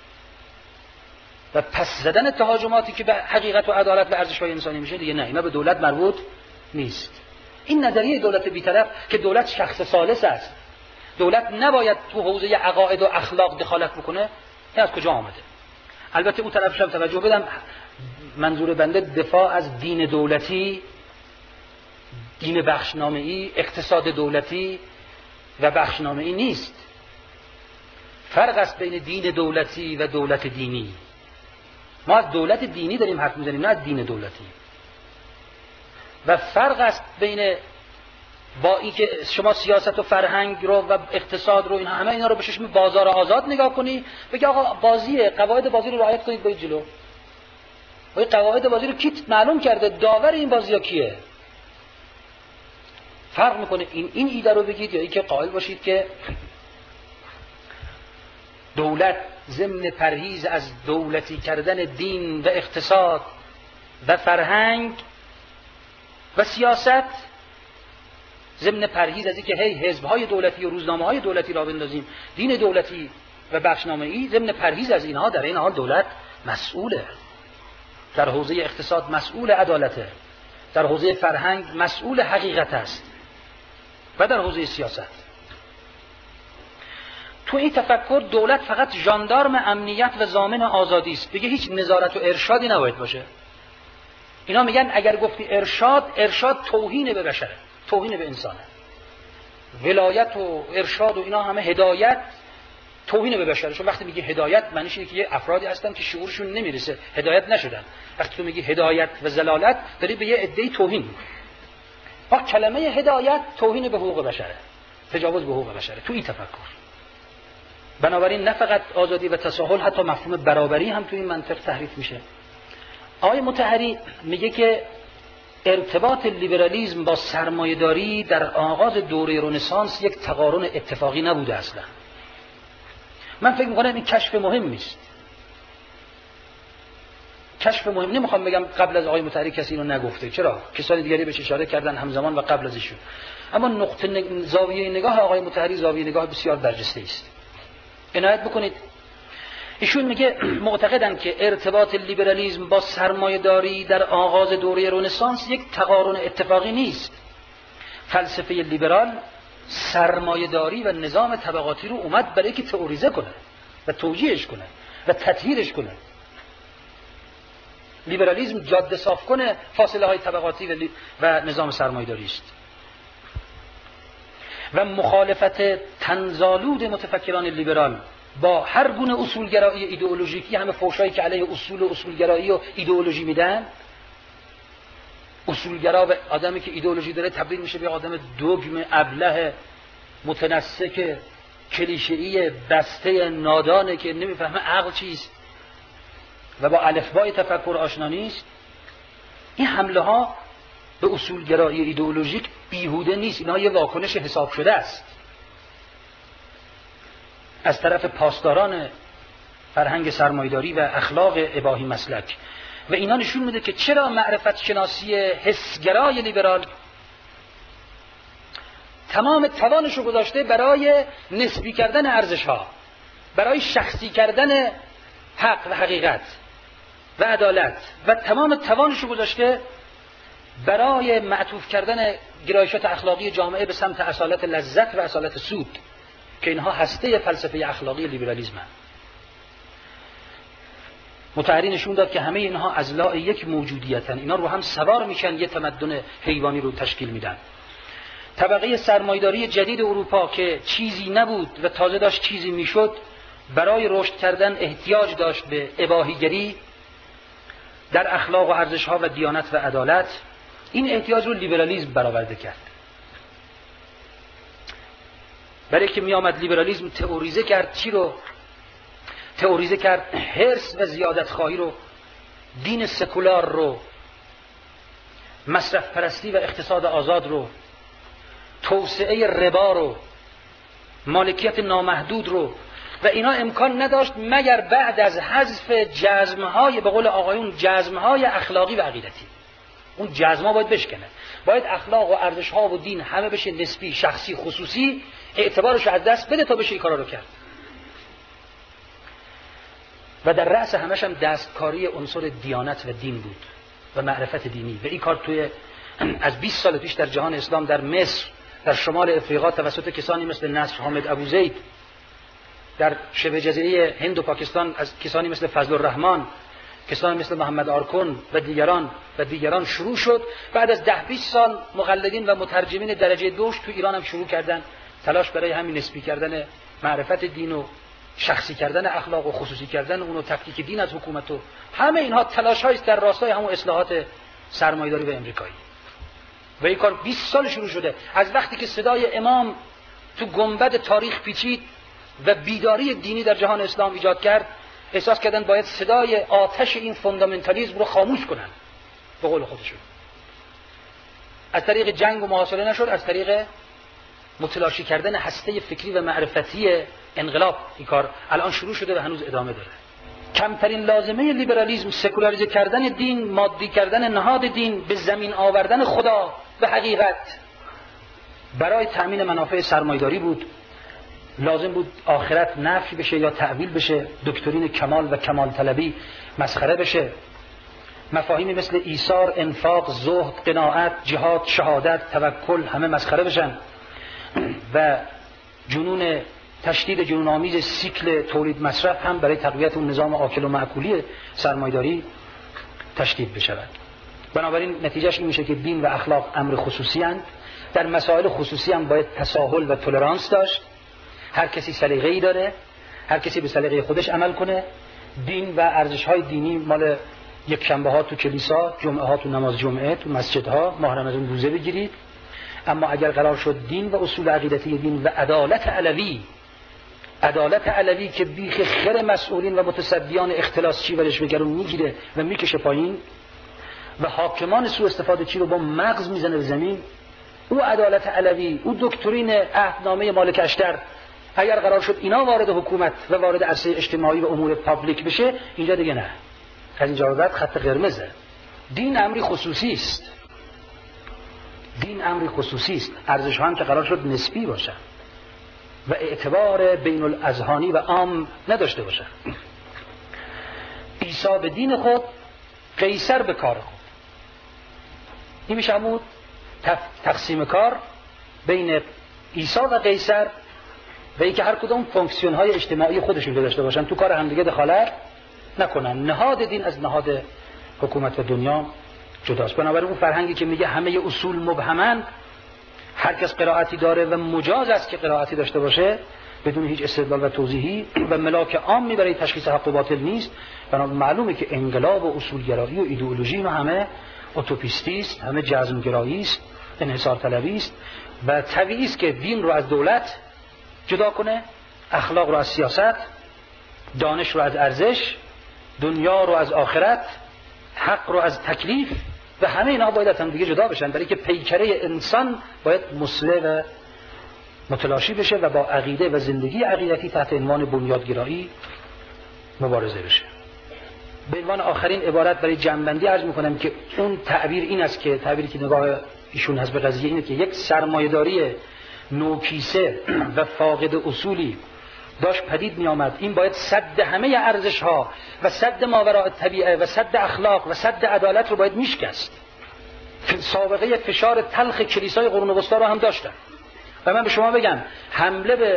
[SPEAKER 1] و پس زدن تهاجماتی که به حقیقت و عدالت و ارزش‌های انسانی میشه دیگه نه، اینا به دولت مربوط نیست. این نظریه دولت بی‌طرف که دولت شخص ثالث است، دولت نباید تو حوزه عقاید و اخلاق دخالت بکنه، این از کجا آمده؟ البته اون طرفش هم توجه بدم، منظور بنده دفاع از دین دولتی، دین بخشنامه‌ای، اقتصاد دولتی و بخشنامه‌ای نیست. فرق است بین دین دولتی و دولت دینی. ما از دولت دینی داریم حرف می‌زنیم، نه از دین دولتی. و فرق است بین با این که شما سیاست و فرهنگ رو و اقتصاد رو، اینا همه اینا رو به چشم بازار آزاد نگاه کنی، بگی آقا بازیه، قواعد بازی رو رعایت کنید برید جلو. و قواعد بازی رو کیت معلوم کرده، داور این بازی‌ها کیه؟ فرق میکنه این این ایده رو بگید یا اینکه قائل باشید که دولت ضمن پرهیز از دولتی کردن دین و اقتصاد و فرهنگ و سیاست، ضمن پرهیز از اینکه هی حزب‌های دولتی و روزنامه‌های دولتی را بندازیم، دین دولتی و بخشنامه‌ای، ضمن پرهیز از اینها در این حال دولت مسئوله. در حوزه اقتصاد مسئول عدالته، در حوزه فرهنگ مسئول حقیقت است و در حوزه سیاست. تو این تفکر دولت فقط ژاندارم امنیت و ضامن آزادی است، دیگه هیچ نظارت و ارشادی نباید باشه. اینا میگن اگر گفتی ارشاد، ارشاد توهین به بشره، توهین به انسانه. ولایت و ارشاد و اینا همه هدایت، توهین به بشره. چون وقتی میگی هدایت معنیش اینه که یه افرادی هستن که شعورشون نمیرسه، هدایت نشدن. وقتی تو میگی هدایت و ضلالت، داری به یه عده‌ای توهین میکنی. ها کلمه هدایت توهین به حقوق بشره، تجاوز به حقوق بشره تو این تفکر. بنابراین نه فقط آزادی و تساهل، حتی مفهوم برابری هم تو این منطق تحریف میشه. آقای مطهری میگه که ارتباط لیبرالیسم با سرمایه‌داری در آغاز دوره رنسانس یک تقارن اتفاقی نبوده اصلا. من فکر می‌کنم این کشف مهمی است. کشف مهم، نمیخوام بگم قبل از آقای مطهری کسی اینو نگفته، چرا کسان دیگری بهش اشاره کردن همزمان و قبل از ایشون، اما نقطه زاویه نگاه آقای مطهری زاویه نگاه بسیار برجسته است. عنایت بکنید، ایشون میگه معتقدن که ارتباط لیبرالیسم با سرمایه‌داری در آغاز دوره رنسانس یک تقارن اتفاقی نیست. فلسفه لیبرال سرمایه‌داری و نظام طبقاتی رو اومد برای که تئوریزه کنه و توجیهش کنه و تطهیرش کنه. لیبرالیسم جاده صاف کنه فاصله های طبقاتی و, لی... و نظام سرمایه‌داری است. و مخالفت تنزالود متفکران لیبرال با هر گونه اصولگرایی ایدئولوژیکی، همه فحشایی که علیه اصول و اصولگرایی و ایدئولوژی میدن، اصولگرا و آدمی که ایدئولوژی داره تبدیل میشه به آدم دوگم ابله متنسک کلیشه‌ای بسته نادانه که نمیفهمه عقل چیست و با الفبای تفکر آشنا نیست. این حمله ها به اصولگرایی ایدئولوژیک بیهوده نیست، اینا یه واکنش حساب شده است از طرف پاسداران فرهنگ سرمایه‌داری و اخلاق اباحی مسلک. و اینا نشون میده که چرا معرفت شناسی حسگرای لیبرال تمام توانش رو گذاشته برای نسبی کردن ارزش‌ها، برای شخصی کردن حق و حقیقت و عدالت، و تمام توانش رو گذاشته برای معطوف کردن گرایشات اخلاقی جامعه به سمت اصالت لذت و اصالت سود که اینها هسته فلسفه اخلاقی لیبرالیسم هست. مطهری نشون داد که همه اینها اضلاع یک موجودیتن، اینا رو هم سوار میشن یه تمدن حیوانی رو تشکیل میدن. طبقه سرمایه‌داری جدید اروپا که چیزی نبود و تازه داشت چیزی میشد، برای رشد کردن احتیاج داشت به اباحیگری در اخلاق و ارزش‌ها و دیانت و عدالت. این احتیاج رو لیبرالیسم برآورده کرد. برای که می آمد لیبرالیسم تئوریزه کرد چی رو؟ تئوریزه کرد حرص و زیادت خواهی رو، دین سکولار رو، مصرف پرستی و اقتصاد آزاد رو، توسعه ربا رو، مالکیت نامحدود رو، و اینا امکان نداشت مگر بعد از حذف جزم‌های، به قول آقایون جزم‌های اخلاقی و عقیدتی. اون جزم‌ها باید بشکنه، باید اخلاق و ارزش‌ها و دین همه بشه نسبی، شخصی، خصوصی، اعتبارش از دست بده تا بشه این کارا رو کرد. و در رأس همش هم دستکاری عنصر دیانت و دین بود و معرفت دینی. و این کار توی از بیست سال پیش در جهان اسلام، در مصر، در شمال افریقا توسط کسانی مثل نصر حامد ابوزید، در شبه جزیره هند و پاکستان از کسانی مثل فضل الرحمن، کسانی مثل محمد آرکون و دیگران و دیگران شروع شد. بعد از ده بیست سال مقلدین و مترجمین درجه دوش تو ایران هم شروع کردن تلاش برای همین نسبی کردن معرفت دین و شخصی کردن اخلاق و خصوصی کردن اون و تفکیک دین از حکومت و همه اینها تلاش‌هایی است در راستای همون اصلاحات سرمایه‌داری و امریکایی. و این کار بیست سال شروع شده، از وقتی که صدای امام تو گنبد تاریخ پیچید و بیداری دینی در جهان اسلام ایجاد کرد، احساس کردن باید صدای آتش این فوندامنتالیسم رو خاموش کنن. به قول خودشون از طریق جنگ و محاصره نشد، از طریق متلاشی کردن هسته فکری و معرفتی انقلاب این کار الان شروع شده و هنوز ادامه داره. کمترین لازمه لیبرالیسم سکولاریزه کردن دین، مادی کردن نهاد دین، به زمین آوردن خدا به حقیقت برای تأمین منافع سرمایه‌داری بود. لازم بود آخرت نفی بشه یا تعویل بشه، دکترین کمال و کمال طلبی مسخره بشه، مفاهیمی مثل ایثار، انفاق، زهد، قناعت، جهاد، شهادت، توکل همه مسخره بشن و جنون تشدید جنون آمیز سیکل تولید مصرف هم برای تقویت اون نظام آکل و معکولی سرمایه‌داری تشدید بشود. بنابراین نتیجهش این میشه که دین و اخلاق امر خصوصی اند. در مسائل خصوصی هم باید تساهل و تولرانس داشت. هر کسی سلیقه‌ای داره، هر کسی به سلیقه خودش عمل کنه. دین و ارزش‌های دینی مال یک شنبه ها تو کلیسا، جمعه ها تو نماز جمعه، تو مسجدها ماه رمضان روزه بگیرید. اما اگر قرار شد دین و اصول عقیدتی دین و عدالت علوی، عدالت علوی که بیخ خر مسئولین و متصدیان اختلاس چی ورش بگرون میگیره و میکشه پایین، و حاکمان سوء استفاده چی رو با مغز میزنه به زمین. او عدالت علوی، او دکترین عهدنامه مالک اشتر، اگر قرار شد اینا وارد حکومت و وارد عرصه اجتماعی و امور پابلیک بشه، اینجا دیگه نه. از اینجا به بعد خط قرمزه. دین امری خصوصی است. دین امری خصوصی است. ارزش ها هم که قرار شد نسبی باشه و اعتبار بین الاذهانی و عام نداشته باشه. عیسی به دین خود، قیصر به کار خود. این میشه همون تقسیم کار بین عیسی و قیصر و اینکه هر کدوم فونکسیون های اجتماعی خودشون داشته باشن، تو کار همدیگه دخالت نکنن. نهاد دین از نهاد حکومت و دنیا جداست. بنابراین اون فرهنگی که میگه همه اصول مبهمن، هر کس قرائتی داره و مجاز است که قرائتی داشته باشه بدون هیچ استدلال و توضیحی و ملاک عامی برای تشخیص حق و باطل نیست، بنابراین معلومه که انقلاب و اصولگرایی و ایدئولوژی ما همه اوتوپیستی است، همه جزمگرایی است، انحصار طلبی است و طبیعی است که دین رو از دولت جدا کنه، اخلاق رو از سیاست، دانش رو از ارزش، دنیا رو از آخرت، حق رو از تکلیف و همه اینا باید از هم دیگه جدا بشن، برای که پیکره انسان باید مصلح و متلاشی بشه و با عقیده و زندگی عقیدتی تحت عنوان بنیادگرایی مبارزه بشه. به عنوان آخرین عبارت برای جمع‌بندی عرض میکنم که اون تعبیر این است که تعبیری که نگاه ایشون هست به قضیه اینه که یک سرمایه‌داری نوکیسه و فاقد اصولی داشت پدید می آمد. این باید سد همه ارزش ها و سد ماوراء الطبیعه و سد اخلاق و سد عدالت رو باید میشکست. سابقه فشار تلخ کلیسای قرون وسطا رو هم داشتن و من به شما بگم حمله به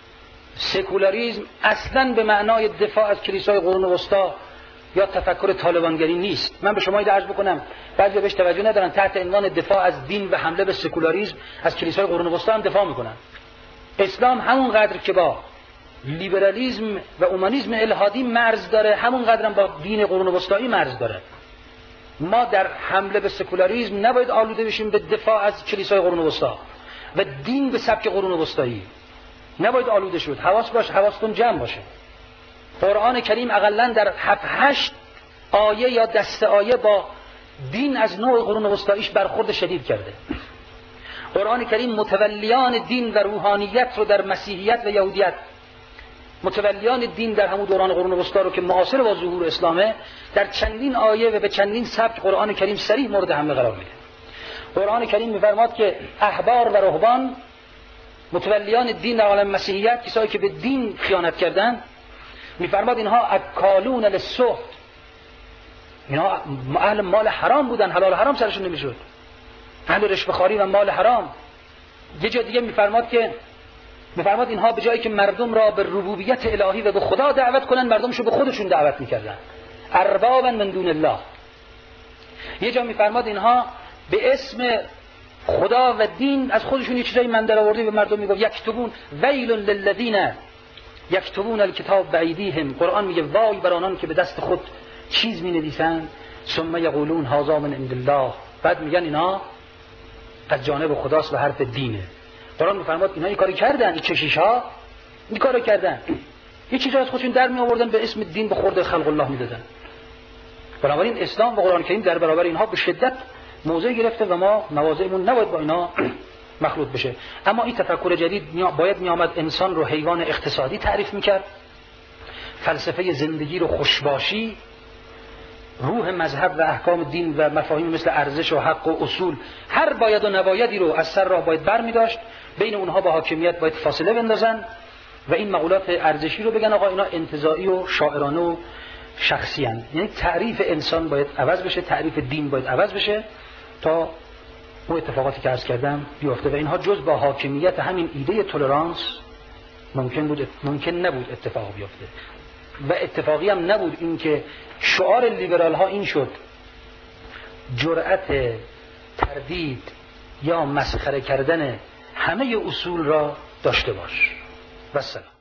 [SPEAKER 1] سکولاریسم اصلا به معنای دفاع از کلیسای قرون وسطا یا تفکر طالبانگری نیست. من به شما این عرض بکنم بعضی بهش توجه ندارن، تحت عنوان دفاع از دین و حمله به سکولاریسم از کلیسای قرون وسطا هم دفاع میکنن. اسلام همون قدر که با لیبرالیسم و اومانیسم الهادی مرز داره، همون قدر هم با دین قرون وسطایی مرز داره. ما در حمله به سکولاریسم نباید آلوده بشیم به دفاع از کلیسای قرون وسطا و دین به سبک قرون وسطایی نباید آلوده شد. حواس باش، حواستون جمع باشه. قرآن کریم اقلن در هفت هشت آیه یا دسته آیه با دین از نوع قرون وسطاییش برخورد شدید کرده. قرآن کریم متولیان دین و روحانیت رو در مسیحیت و یهودیت، متولیان دین در همون دوران قرون وسطا رو که معاصر با ظهور اسلامه، در چندین آیه و به چندین سبک قرآن کریم صریح مورد حمله قرار میده. قرآن کریم می‌فرماد که احبار و رهبان، متولیان دین در عالم مسیحیت، کسایی که به دین خیانت کردن، می‌فرماد اینها اکالون للسحت، اینها اهل مال حرام بودن، حلال حرام سرشون نمیشد، اهل رشوه‌خواری و مال حرام. یه جا دیگه می‌فرماد که می‌فرماد اینها به جایی که مردم را به ربوبیت الهی و به خدا دعوت کنن، مردمشو به خودشون دعوت می‌کردن، اربابا من دون الله. یه جا می‌فرماد اینها به اسم خدا و دین از خودشون یه چیزایی من در آورده به مردم میگفت یکتبون ویل للذین یکتبون الکتاب بایدیهم. قرآن میگه وای بر آنان که به دست خود چیز می‌نویسن، ثم یقولون هذا من عند الله، بعد میگن اینا از جانب خداست و حرف دینه. قرآن می‌فرماد اینا این کاری کردن، این کشیش‌ها این کارو کردن، یه چیزا از خودشون در می آوردن به اسم دین به خورد خلق الله میدادن. بنابراین اسلام و قرآن کریم در برابر اینها به شدت موضع گرفته و ما مواضعمون نباید با اینا مخلوط بشه. اما این تفکر جدید باید می آمد انسان رو حیوان اقتصادی تعریف میکرد، فلسفه زندگی رو خوشباشی، روح مذهب و احکام دین و مفاهیم مثل ارزش و حق و اصول، هر باید و نبایدی رو از سر راه باید برمی داشت، بین اونها با حاکمیت باید فاصله بندازن و این مقولات ارزشی رو بگن آقا اینا انتزاعی و شاعرانه و شخصی هستند. یعنی تعریف انسان باید عوض بشه، تعریف دین باید عوض بشه تا اون اتفاقاتی که عرض کردم بیفته و اینها جز با حاکمیت همین ایده تولرانس ممکن بود ممکن نبود اتفاق بیفته و اتفاقی هم نبود. این که شعار لیبرال ها این شد جرأت تردید یا مسخره کردن همه اصول را داشته باش. و السلام.